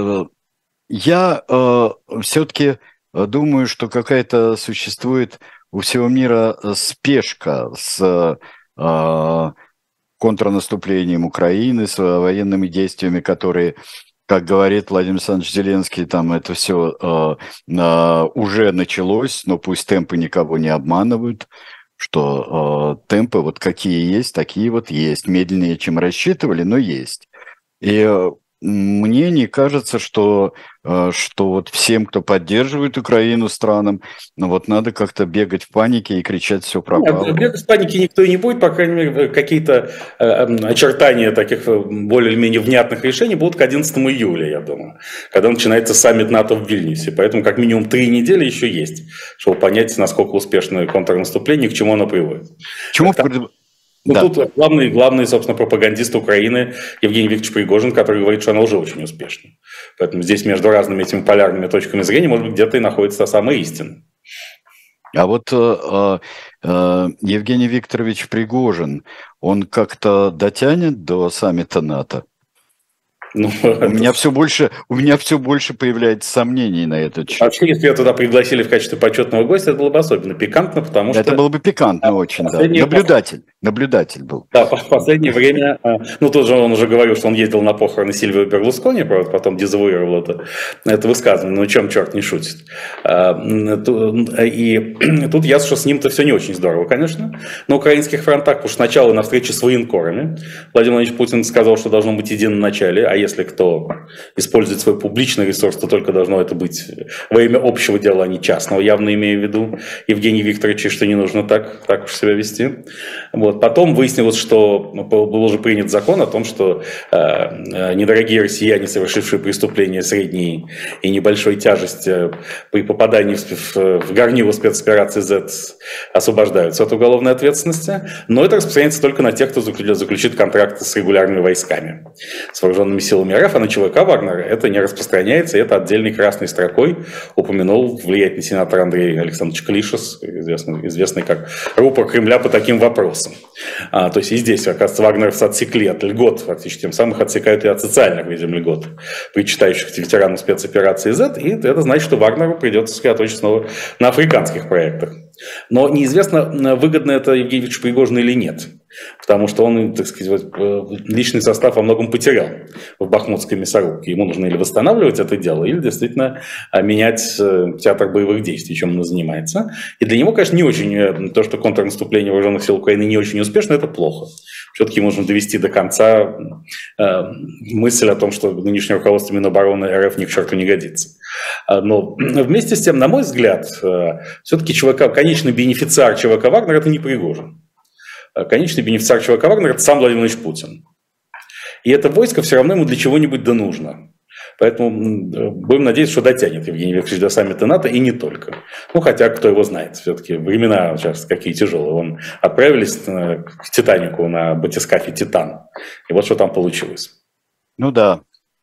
Я все-таки думаю, что какая-то существует у всего мира спешка с контрнаступлением Украины, с военными действиями, которые, как говорит Владимир Александрович Зеленский, там это все уже началось, но пусть темпы никого не обманывают, что темпы вот какие есть, такие вот есть, медленнее, чем рассчитывали, но есть. И мне не кажется, что вот всем, кто поддерживает Украину, странам, ну вот надо как-то бегать в панике и кричать «все пропало». Бегать в панике никто и не будет, по крайней мере, какие-то очертания таких более или менее внятных решений будут к 11 июля, я думаю, когда начинается саммит НАТО в Вильнюсе. Поэтому как минимум 3 недели еще есть, чтобы понять, насколько успешное контрнаступление, к чему оно приводит. Тут главный, собственно, пропагандист Украины Евгений Викторович Пригожин, который говорит, что она уже очень успешна. Поэтому здесь между разными этими полярными точками зрения, может быть, где-то и находится та самая истина. А вот Евгений Викторович Пригожин, он как-то дотянет до саммита НАТО? У меня все больше появляется сомнений на этот счет. Вообще, если ее туда пригласили в качестве почетного гостя, это было бы особенно пикантно, потому что... Это было бы пикантно очень, да. Наблюдатель был. Да, в последнее время... тут же он уже говорил, что он ездил на похороны Сильвио Берлускони, правда, потом дезавуировал это высказывание, но чем черт не шутит. И тут ясно, что с ним-то все не очень здорово, конечно, на украинских фронтах, потому что сначала на встрече с военкорами Владимир Владимирович Путин сказал, что должно быть единоначалие, а если кто использует свой публичный ресурс, то только должно это быть во имя общего дела, а не частного, явно имея в виду Евгений Викторович, что не нужно так уж себя вести. Вот. Потом выяснилось, что был уже принят закон о том, что недорогие россияне, совершившие преступления средней и небольшой тяжести при попадании в горнило спецоперации Z, освобождаются от уголовной ответственности, но это распространяется только на тех, кто заключит контракты с регулярными войсками, с вооруженными силами РФ, а на ЧВК Вагнера это не распространяется, и это отдельной красной строкой упомянул влиятельный сенатор Андрей Александрович Клишес, известный как рупор Кремля по таким вопросам. То есть и здесь, оказывается, вагнеровцы отсекли от льгот, фактически тем самым их отсекают и от социальных, видимо, льгот, причитающихся ветеранам спецоперации Z, и это значит, что Вагнеру придется сосредоточиться снова на африканских проектах. Но неизвестно, выгодно это Евгению Викторовичу Пригожину или нет. Потому что он, так сказать, личный состав во многом потерял в бахмутской мясорубке. Ему нужно или восстанавливать это дело, или действительно менять театр боевых действий, чем он занимается. И для него, конечно, не очень то, что контрнаступление вооруженных сил Украины не очень успешно, это плохо. Все-таки нужно довести до конца мысль о том, что нынешнее руководство Минобороны РФ ни к черту не годится. Но вместе с тем, на мой взгляд, все-таки конечный бенефициар ЧВК «Вагнер» – это не Пригожин. Конечный бенефициар ЧВК «Вагнер» – это сам Владимир Владимирович Путин. И это войско все равно ему для чего-нибудь да нужно. Поэтому будем надеяться, что дотянет Евгений Викторович до саммита НАТО и не только. Хотя кто его знает. Все-таки времена сейчас какие тяжелые. Отправились к Титанику на батискафе «Титан». И вот что там получилось. Да,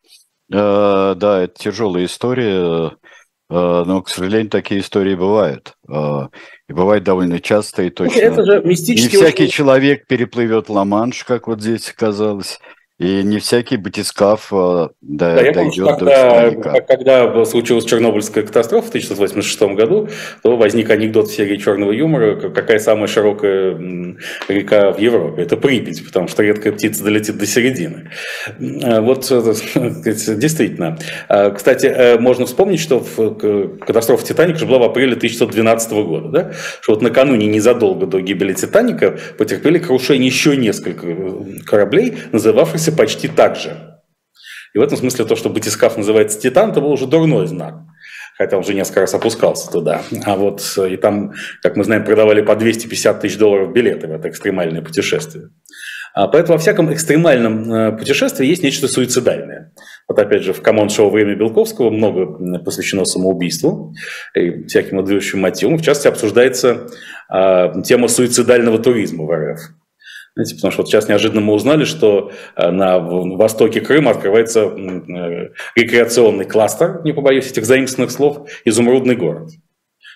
это тяжелая история. Но, к сожалению, такие истории бывают. И бывают довольно часто, и точно. Это же мистически. Не всякий человек переплывет Ла-Манш, как вот здесь оказалось. И не всякий батискаф дойдет до Титаника. Когда случилась Чернобыльская катастрофа в 1986 году, то возник анекдот в серии черного юмора, какая самая широкая река в Европе. Это Припять, потому что редкая птица долетит до середины. Вот, действительно. Кстати, можно вспомнить, что катастрофа Титаника же была в апреле 1912 года. Да? Что вот накануне, незадолго до гибели Титаника, потерпели крушение еще несколько кораблей, называвшихся почти так же. И в этом смысле то, что батискаф называется «Титан», это был уже дурной знак. Хотя он уже несколько раз опускался туда. И там, как мы знаем, продавали по $250 тысяч билеты в это экстремальное путешествие. Поэтому во всяком экстремальном путешествии есть нечто суицидальное. Вот опять же, в коммент-шоу «Время Белковского» много посвящено самоубийству и всяким отдающим мотивам. В частности, обсуждается тема суицидального туризма в РФ. Знаете, потому что сейчас неожиданно мы узнали, что на востоке Крыма открывается рекреационный кластер, не побоюсь этих заимствованных слов, «Изумрудный город».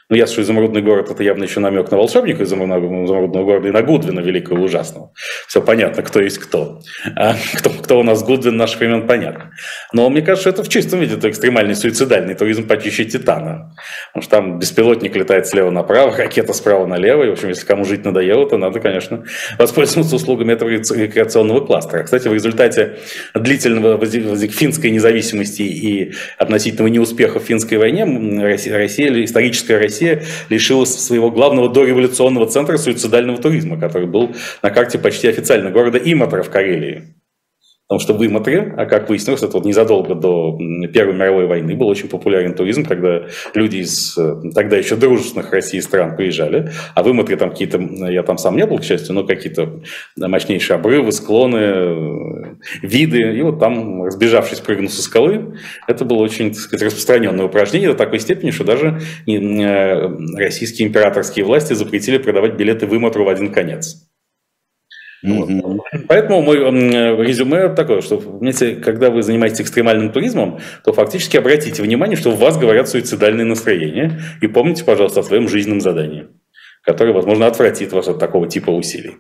Ну, ясно, что изумрудный город – это явно еще намек на волшебника изумрудного города и на Гудвина великого и ужасного. Все понятно, кто есть кто. А кто у нас Гудвин наших времен, понятно. Но мне кажется, что это в чистом виде это экстремальный суицидальный туризм почище Титана. Потому что там беспилотник летает слева направо, ракета справа налево. И, в общем, если кому жить надоело, то надо, конечно, воспользоваться услугами этого рекреационного кластера. Кстати, в результате длительного финской независимости и относительного неуспеха в финской войне Россия, историческая Россия, лишилась своего главного дореволюционного центра суицидального туризма, который был на карте почти официально города Иматра в Карелии. Потому что в Иматре, а как выяснилось, это вот незадолго до Первой мировой войны был очень популярен туризм, когда люди из тогда еще дружественных России стран приезжали, а в Иматре там какие-то, я там сам не был, к счастью, но какие-то мощнейшие обрывы, склоны, виды, и вот там, разбежавшись, прыгнув со скалы, это было очень, так сказать, распространенное упражнение до такой степени, что даже российские императорские власти запретили продавать билеты в Иматру в один конец. Вот. Поэтому мой резюме такое, что, понимаете, когда вы занимаетесь экстремальным туризмом, то фактически обратите внимание, что у вас говорят суицидальные настроения, и помните, пожалуйста, о своем жизненном задании, которое, возможно, отвратит вас от такого типа усилий.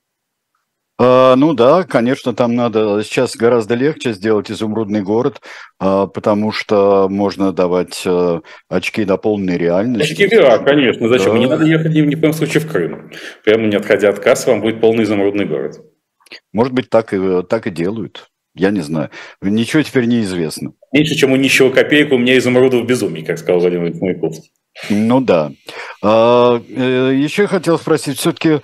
Ну да, конечно, там надо сейчас гораздо легче сделать изумрудный город, потому что можно давать очки до полной реальности. Очки VR, конечно, зачем? Да. Не надо ехать ни в коем случае в Крым. Прямо не отходя от кассы, вам будет полный изумрудный город. Может быть, так и делают. Я не знаю. Ничего теперь не известно. Меньше, чем у нищего копейка, у меня изумрудов безумий, как сказал Владимир Маяковский. Ну да. Еще я хотел спросить, все-таки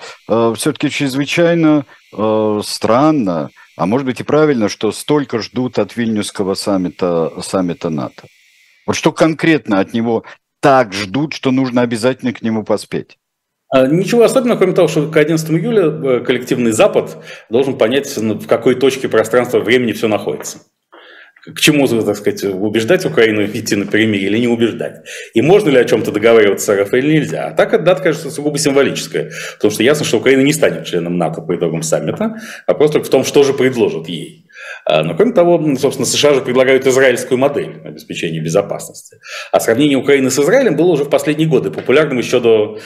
чрезвычайно странно, а может быть и правильно, что столько ждут от Вильнюсского саммита НАТО. Вот что конкретно от него так ждут, что нужно обязательно к нему поспеть? Ничего особенного, кроме того, что к 11 июля коллективный Запад должен понять, в какой точке пространства времени все находится. К чему, так сказать, убеждать Украину идти на перемирие или не убеждать? И можно ли о чем-то договариваться с РФ или нельзя? А так эта дата, кажется, сугубо символическая. Потому что ясно, что Украина не станет членом НАТО по итогам саммита, а просто в том, что же предложат ей. Но кроме того, собственно, США же предлагают израильскую модель обеспечения безопасности. А сравнение Украины с Израилем было уже в последние годы популярным еще до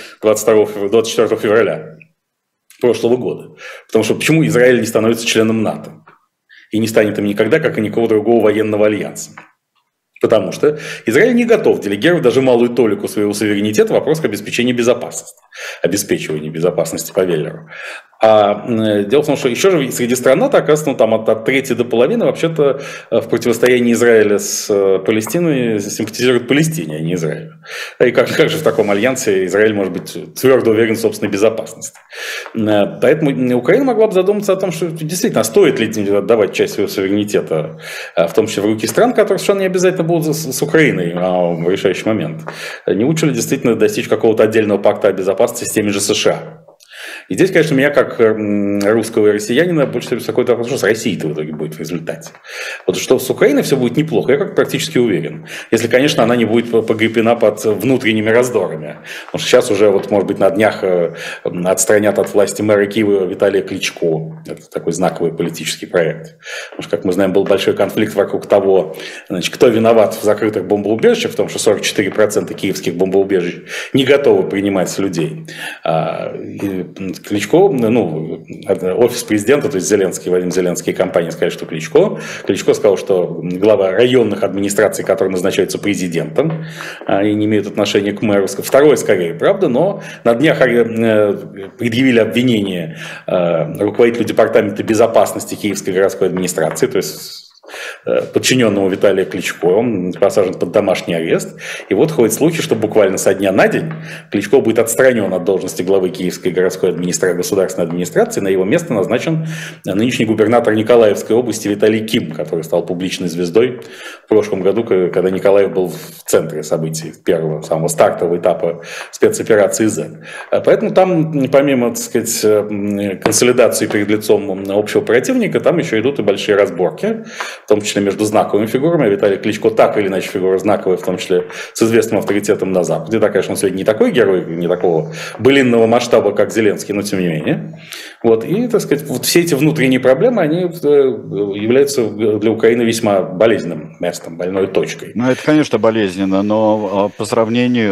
24 февраля прошлого года. Потому что почему Израиль не становится членом НАТО? И не станет им никогда, как и никакого другого военного альянса. Потому что Израиль не готов делегировать даже малую толику своего суверенитета в вопрос обеспечения безопасности, обеспечивания безопасности по Веллеру. А дело в том, что еще же среди стран НАТО, оказывается, там от трети до половины вообще-то в противостоянии Израиля с Палестиной симпатизируют Палестине, а не Израилю. И как же в таком альянсе Израиль может быть твердо уверен в собственной безопасности? Поэтому Украина могла бы задуматься о том, что действительно стоит ли отдавать часть своего суверенитета, в том числе в руки стран, которые совершенно не обязательно будут с Украиной в решающий момент. Не лучше ли действительно достичь какого-то отдельного пакта о безопасности с теми же США? И здесь, конечно, меня, как русского и россиянина, больше всего беспокоит вопрос, что с Россией-то в итоге будет в результате. Вот что с Украиной все будет неплохо, я как практически уверен. Если, конечно, она не будет погребена под внутренними раздорами. Потому что сейчас уже, вот, может быть, на днях отстранят от власти мэра Киева Виталия Кличко. Это такой знаковый политический проект. Потому что, как мы знаем, был большой конфликт вокруг того, значит, кто виноват в закрытых бомбоубежищах, в том, что 44% киевских бомбоубежищ не готовы принимать людей. Кличко, офис президента, то есть Зеленский, Владимир Зеленский и компания сказали, что Кличко сказал, что глава районных администраций, которые назначаются президентом и не имеют отношения к мэру, второе скорее, правда, но на днях предъявили обвинение руководителю департамента безопасности Киевской городской администрации, то есть подчиненному Виталия Кличко, он посажен под домашний арест. И вот ходят слухи, что буквально со дня на день Кличко будет отстранен от должности главы Киевской городской государственной администрации. На его место назначен нынешний губернатор Николаевской области Виталий Ким, который стал публичной звездой в прошлом году, когда Николаев был в центре событий первого, самого стартового этапа спецоперации Z. Поэтому там, помимо, так сказать, консолидации перед лицом общего противника, там еще идут и большие разборки, в том числе между знаковыми фигурами. Виталий Кличко так или иначе фигура знаковая, в том числе с известным авторитетом на Западе. Да, конечно, он сегодня не такой герой, не такого былинного масштаба, как Зеленский, но тем не менее. Вот. И, так сказать, вот все эти внутренние проблемы, они являются для Украины весьма болезненным местом, больной точкой. Ну, это, конечно, болезненно, но по сравнению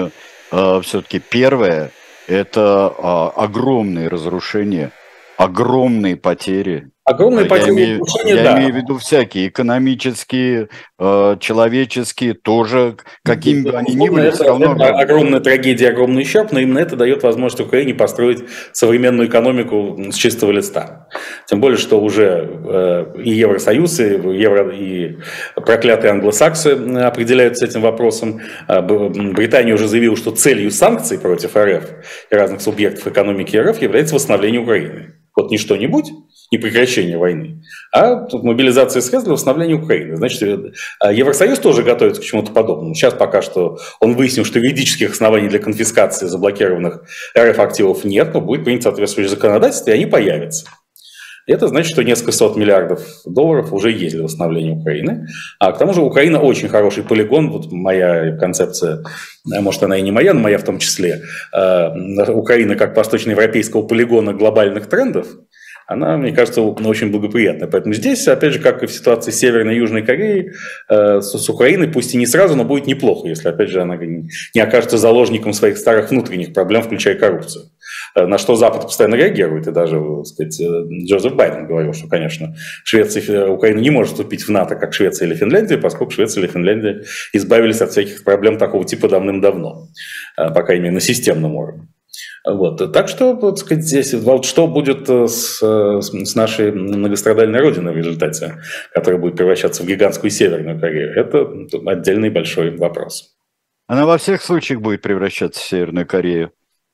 все-таки первое – это огромные разрушения, огромные потери. Огромные потери, я имею в виду всякие экономические, человеческие, тоже, какими бы они ни были, все равно... Это огромная трагедия, огромный ущерб, но именно это дает возможность Украине построить современную экономику с чистого листа. Тем более, что уже и Евросоюз, и проклятые англосаксы определяются этим вопросом. Британия уже заявила, что целью санкций против РФ и разных субъектов экономики РФ является восстановление Украины. Вот не что-нибудь, не прекращение войны, а мобилизация средств для восстановления Украины. Значит, Евросоюз тоже готовится к чему-то подобному. Сейчас пока что он выяснил, что юридических оснований для конфискации заблокированных РФ активов нет, но будет принято соответствующее законодательство, и они появятся. Это значит, что несколько сот миллиардов долларов уже есть для восстановления Украины. А к тому же Украина очень хороший полигон. Вот моя концепция, может она и не моя, но моя в том числе. Украина как восточноевропейского полигона глобальных трендов, она, мне кажется, очень благоприятная. Поэтому здесь, опять же, как и в ситуации с Северной и Южной Кореей, с Украиной, пусть и не сразу, но будет неплохо, если, опять же, она не окажется заложником своих старых внутренних проблем, включая коррупцию. На что Запад постоянно реагирует, и даже, так сказать, Джозеф Байден говорил, что, конечно, Украина не может вступить в НАТО, как Швеция или Финляндия, поскольку Швеция или Финляндия избавились от всяких проблем такого типа давным-давно, по крайней мере, на системном уровне. Вот. Так что, так сказать, здесь вот что будет с нашей многострадальной родиной в результате, которая будет превращаться в гигантскую Северную Корею, это отдельный большой вопрос. Она во всех случаях будет превращаться в Северную Корею?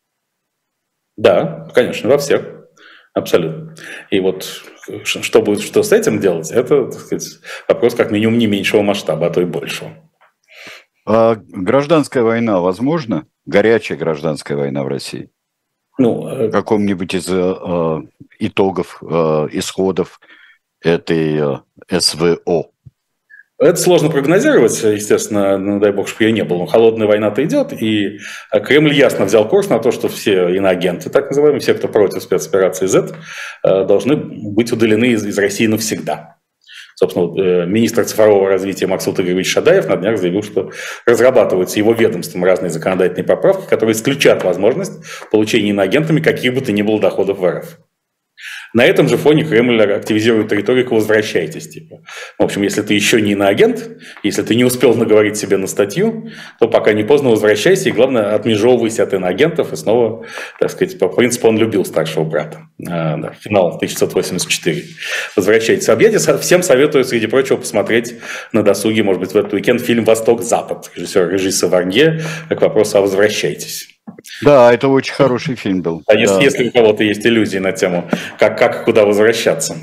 Да, конечно, во всех. Абсолютно. И вот что с этим делать, это, так сказать, вопрос как минимум не меньшего масштаба, а то и большего. А гражданская война возможна? Горячая гражданская война в России? В каком-нибудь из итогов, исходов этой СВО? Это сложно прогнозировать, естественно, дай бог, чтобы ее не было. Но холодная война-то идет, и Кремль ясно взял курс на то, что все иноагенты, так называемые, все, кто против спецоперации Z, должны быть удалены из России навсегда. Собственно, министр цифрового развития Максут Игоревич Шадаев на днях заявил, что разрабатываются его ведомством разные законодательные поправки, которые исключат возможность получения иноагентами каких бы то ни было доходов в РФ. На этом же фоне Кремль активизирует риторику «возвращайтесь». Типа. В общем, если ты еще не иноагент, если ты не успел наговорить себе на статью, то пока не поздно возвращайся и, главное, отмежевывайся от иноагентов и снова, так сказать, по принципу «он любил старшего брата». Финал 1984. Возвращайтесь. Объятия всем советую, среди прочего, посмотреть на досуге, может быть, в этот уикенд фильм «Восток-Запад» режиссера Варнье, как вопрос о «возвращайтесь». Да, это очень хороший фильм был. Если у кого-то есть иллюзии на тему, как и куда возвращаться.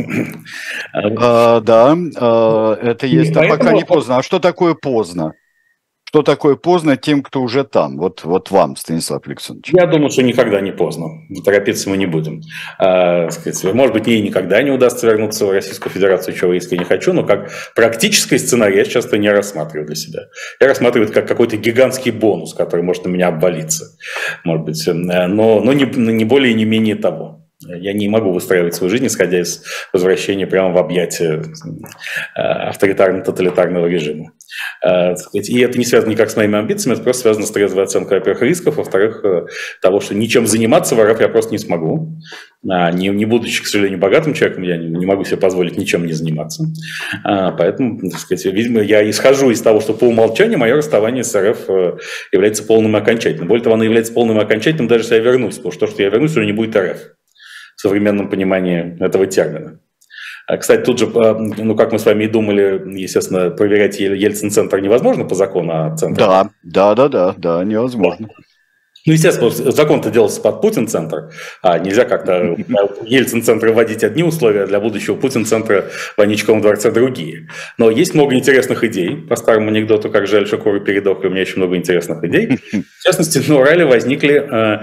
Да, это есть, а пока не поздно. А что такое поздно? Что такое поздно тем, кто уже там? Вот вам, Станислав Александрович. Я думаю, что никогда не поздно. Торопиться мы не будем. Может быть, мне никогда не удастся вернуться в Российскую Федерацию, чего я искренне хочу, но как практический сценарий я часто не рассматриваю для себя. Я рассматриваю это как какой-то гигантский бонус, который может на меня обвалиться. Может быть, но не более и не менее того. Я не могу выстраивать свою жизнь, исходя из возвращения прямо в объятия авторитарно-тоталитарного режима. И это не связано никак с моими амбициями, это просто связано с трезвой оценкой, во-первых, рисков, во-вторых, того, что ничем заниматься в РФ я просто не смогу. Не будучи, к сожалению, богатым человеком, я не могу себе позволить ничем не заниматься. Поэтому, так сказать, видимо, я исхожу из того, что по умолчанию мое расставание с РФ является полным и окончательным. Более того, оно является полным и окончательным, даже если я вернусь, потому что то, что я вернусь, уже не будет РФ. В современном понимании этого термина. Кстати, тут же, как мы с вами и думали, естественно, проверять Ельцин-центр невозможно по закону о центре. Да, невозможно. Естественно, закон-то делался под Путин-центр, а нельзя как-то Ельцин-центр вводить одни условия, а для будущего Путин-центра в Аничковом дворце другие. Но есть много интересных идей. По старому анекдоту, как жаль, что Куры передохли, у меня еще много интересных идей. В частности, на Урале возникла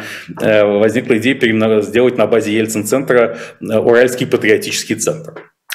идея сделать на базе Ельцин-центра Уральский патриотический центр.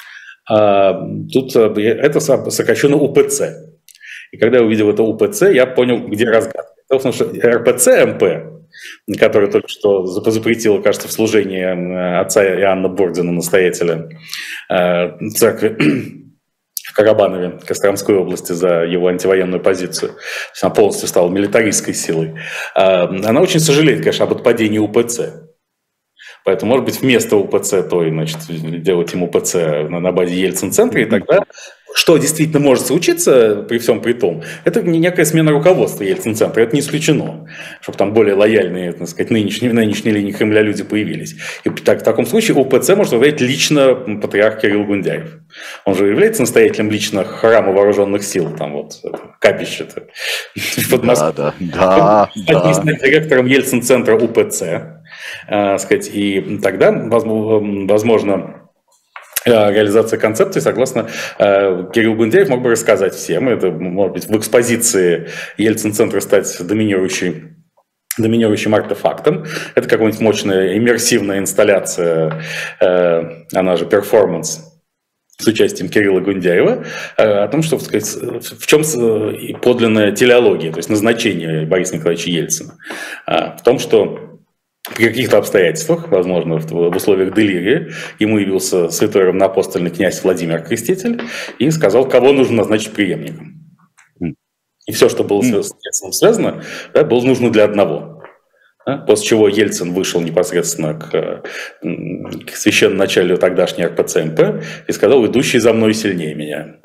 Тут это сокращенно УПЦ. И когда я увидел это УПЦ, я понял, где разгадка. Потому что РПЦ-МП, который только что запретила, кажется, в служении отца Иоанна Бордина, настоятеля церкви в Карабанове Костромской области за его антивоенную позицию. То есть она полностью стала милитаристской силой. Она очень сожалеет, конечно, об отпадении УПЦ. Поэтому, может быть, вместо УПЦ, то и, значит, делать им УПЦ на базе Ельцин-центра, и тогда, что действительно может случиться при всем при том, это некая смена руководства Ельцин-центра, это не исключено, чтобы там более лояльные, так сказать, нынешние линии Кремля люди появились. И в таком случае УПЦ может возглавить лично патриарх Кирилл Гундяев. Он же является настоятелем лично храма вооруженных сил, там вот капище-то под Москвой. Да. Директором Ельцин-центра УПЦ. Сказать, и тогда, возможно, реализация концепции, согласно Кирилл Гундяев, мог бы рассказать всем. Это, может быть, в экспозиции Ельцин-центра стать доминирующим артефактом. Это какая-нибудь мощная иммерсивная инсталляция, она же перформанс, с участием Кирилла Гундяева, о том, что, так сказать, в чем подлинная телеология, то есть назначение Бориса Николаевича Ельцина. В том, что при каких-то обстоятельствах, возможно, в условиях делирия, ему явился святой равноапостольный князь Владимир Креститель и сказал, кого нужно назначить преемником. И все, что было с Ельцином связано, да, было нужно для одного. После чего Ельцин вышел непосредственно к священноначалию тогдашней РПЦ-МП и сказал, идущий за мной сильнее меня.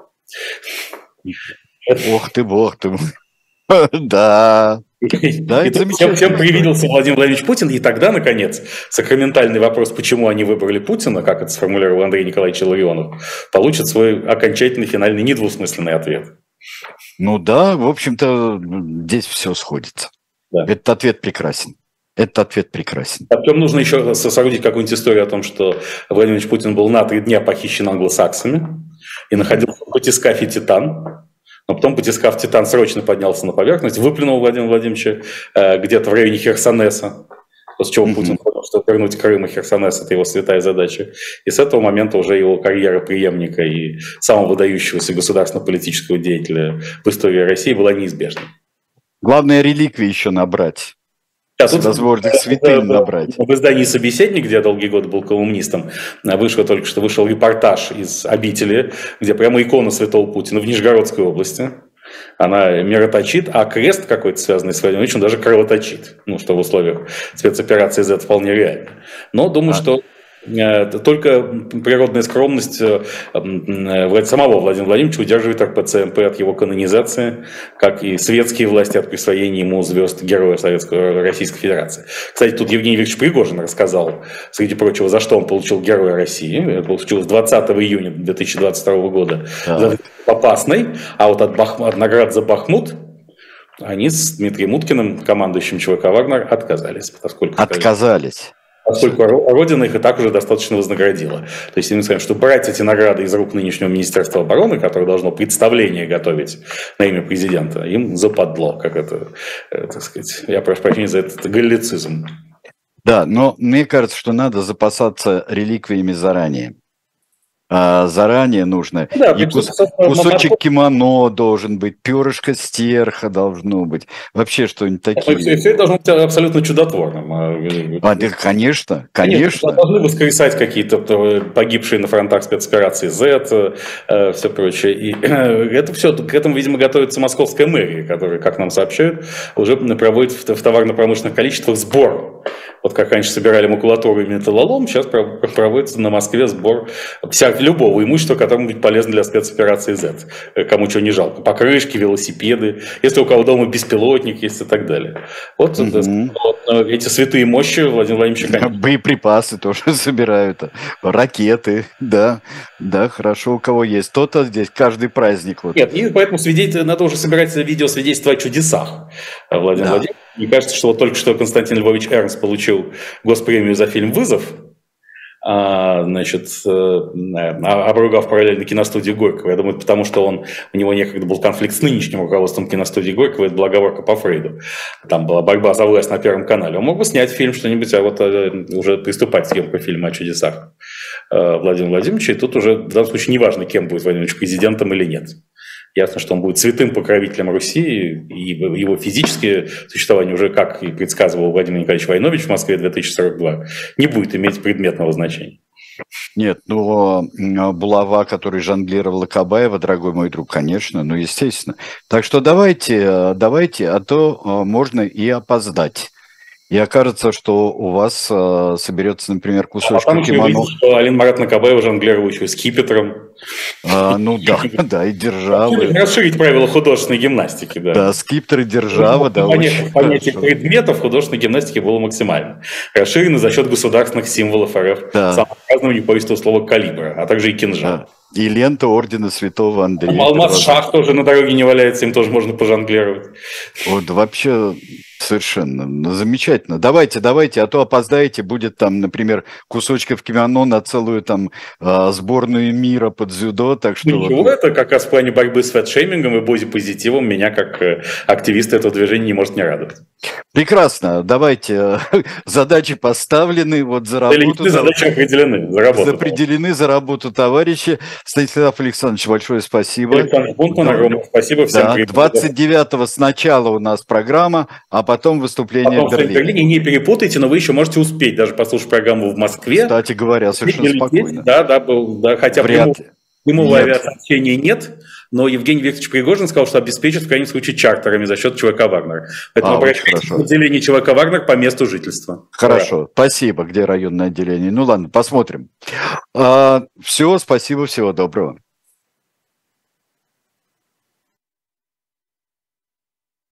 Ох ты, бог ты. Да. Да, и всем привиделся Владимир Владимирович Путин, и тогда, наконец, сакраментальный вопрос, почему они выбрали Путина, как это сформулировал Андрей Николаевич Илларионов, получит свой окончательный, финальный, недвусмысленный ответ. Ну да, в общем-то, здесь все сходится. Да. Этот ответ прекрасен. Потом нужно еще соорудить какую-нибудь историю о том, что Владимир Ильич Путин был на 3 дня похищен англосаксами и находился в батискафе «Титан». Но потом, потискав «Титан», срочно поднялся на поверхность, выплюнул Владимира Владимировича где-то в районе Херсонеса, после чего Путин понял, что вернуть Крым и Херсонес – это его святая задача. И с этого момента уже его карьера преемника и самого выдающегося государственно-политического деятеля в истории России была неизбежна. Главное, реликвии еще набрать. Возможных святынь набрать. В издании «Собеседник», где я долгие годы был колумнистом, вышел репортаж из обители, где прямо икона святого Путина в Нижегородской области. Она мироточит, а крест какой-то, связанный с Владимиром Ильичем, даже кровоточит. Ну, что в условиях спецоперации Z вполне реально. Но думаю, что только природная скромность самого Владимира Владимировича удерживает РПЦ-МП от его канонизации, как и светские власти от присвоения ему звезд Героя Российской Федерации. Кстати, тут Евгений Викторович Пригожин рассказал, среди прочего, за что он получил Героя России. Это получилось 20 июня 2022 года. За Попасной, а вот от наград за Бахмут они с Дмитрием Уткиным, командующим ЧВК «Вагнер», отказались. Поскольку Родина их и так уже достаточно вознаградила. То есть, мы скажем, что брать эти награды из рук нынешнего Министерства обороны, которое должно представление готовить на имя президента, им западло, как это, так сказать, я прошу прощения за этот галлицизм. Да, но мне кажется, что надо запасаться реликвиями заранее. Заранее нужно. Да, и кусочек кимоно должен быть, перышко стерха должно быть. Вообще что-нибудь такие. Все это должно быть абсолютно чудотворным. Конечно. Должны воскресать какие-то погибшие на фронтах спецоперации Z, все прочее. И это все, к этому, видимо, готовится московская мэрия, которая, как нам сообщают, уже проводит в товарно-промышленных количествах сбор. Вот как раньше собирали макулатуру и металлолом, сейчас проводится на Москве сбор любого имущества, которое может быть полезно для спецоперации Z. Кому чего не жалко. Покрышки, велосипеды, если у кого дома беспилотник есть и так далее. Вот эти святые мощи Владимира Владимировича, конечно. Боеприпасы тоже собирают, ракеты, да, хорошо, у кого есть. То-то здесь каждый праздник. Вот. Нет, и поэтому надо уже собирать видеосвидетельства о чудесах Владимира Владимировича. Мне кажется, что вот только что Константин Львович Эрнст получил госпремию за фильм «Вызов», обругав параллельно киностудию Горького. Я думаю, потому что у него некогда был конфликт с нынешним руководством киностудии Горького, это была оговорка по Фрейду. Там была борьба за власть на Первом канале. Он мог бы снять фильм что-нибудь, а вот уже приступать к съемке фильма о чудесах Владимира Владимировича. И тут уже в данном случае неважно, кем будет Владимир Владимирович, президентом или нет. Ясно, что он будет святым покровителем Руси, и его физическое существование уже, как и предсказывал Владимир Николаевич Войнович в Москве 2042, не будет иметь предметного значения. Нет, ну, булава, который жонглировала Кабаева, дорогой мой друг, конечно, ну, естественно. Так что давайте, а то можно и опоздать. И окажется, что у вас соберется, например, А кусочек потом еще кимоно. выяснится, что Алина Маратовна Кабаева жонглировала еще скипетром. Ну да, да, и державы. Расширить правила художественной гимнастики, да. Да, скипетр и держава, да, очень Понятие хорошо. предметов художественной гимнастики было максимально. Расширено за счет государственных символов РФ. Да. Самым разным, не боюсь этого слова, калибра, а также и кинжал. Да. И лента ордена Святого Андрея. Алмаз Шах тоже на дороге не валяется, им тоже можно пожонглировать. Вот вообще совершенно замечательно. Давайте, а то опоздаете, будет там, например, кусочков кимоно на целую там сборную мира под дзюдо, так что... Ничего, вот... это как раз в плане борьбы с фэтшеймингом и бодипозитивом меня как активиста этого движения не может не радовать. Прекрасно, давайте, задачи поставлены, вот за работу... Задачи определены, за работу. Определены за работу, товарищи. Станислав Александрович, большое спасибо. Александр Бунтман, огромное спасибо. Всем да, 29-го сначала у нас программа, а потом выступление в Берлине. Не перепутайте, но вы еще можете успеть даже послушать программу в Москве. Кстати говоря, совершенно спокойно. Да, хотя прямого авиасообщения нет, но Евгений Викторович Пригожин сказал, что обеспечит в крайнем случае чартерами за счет ЧВК «Вагнер». Поэтому обращайтесь в отделение ЧВК «Вагнер» по месту жительства. Хорошо, спасибо. Где районное отделение? Ну ладно, посмотрим. Все, спасибо, всего доброго.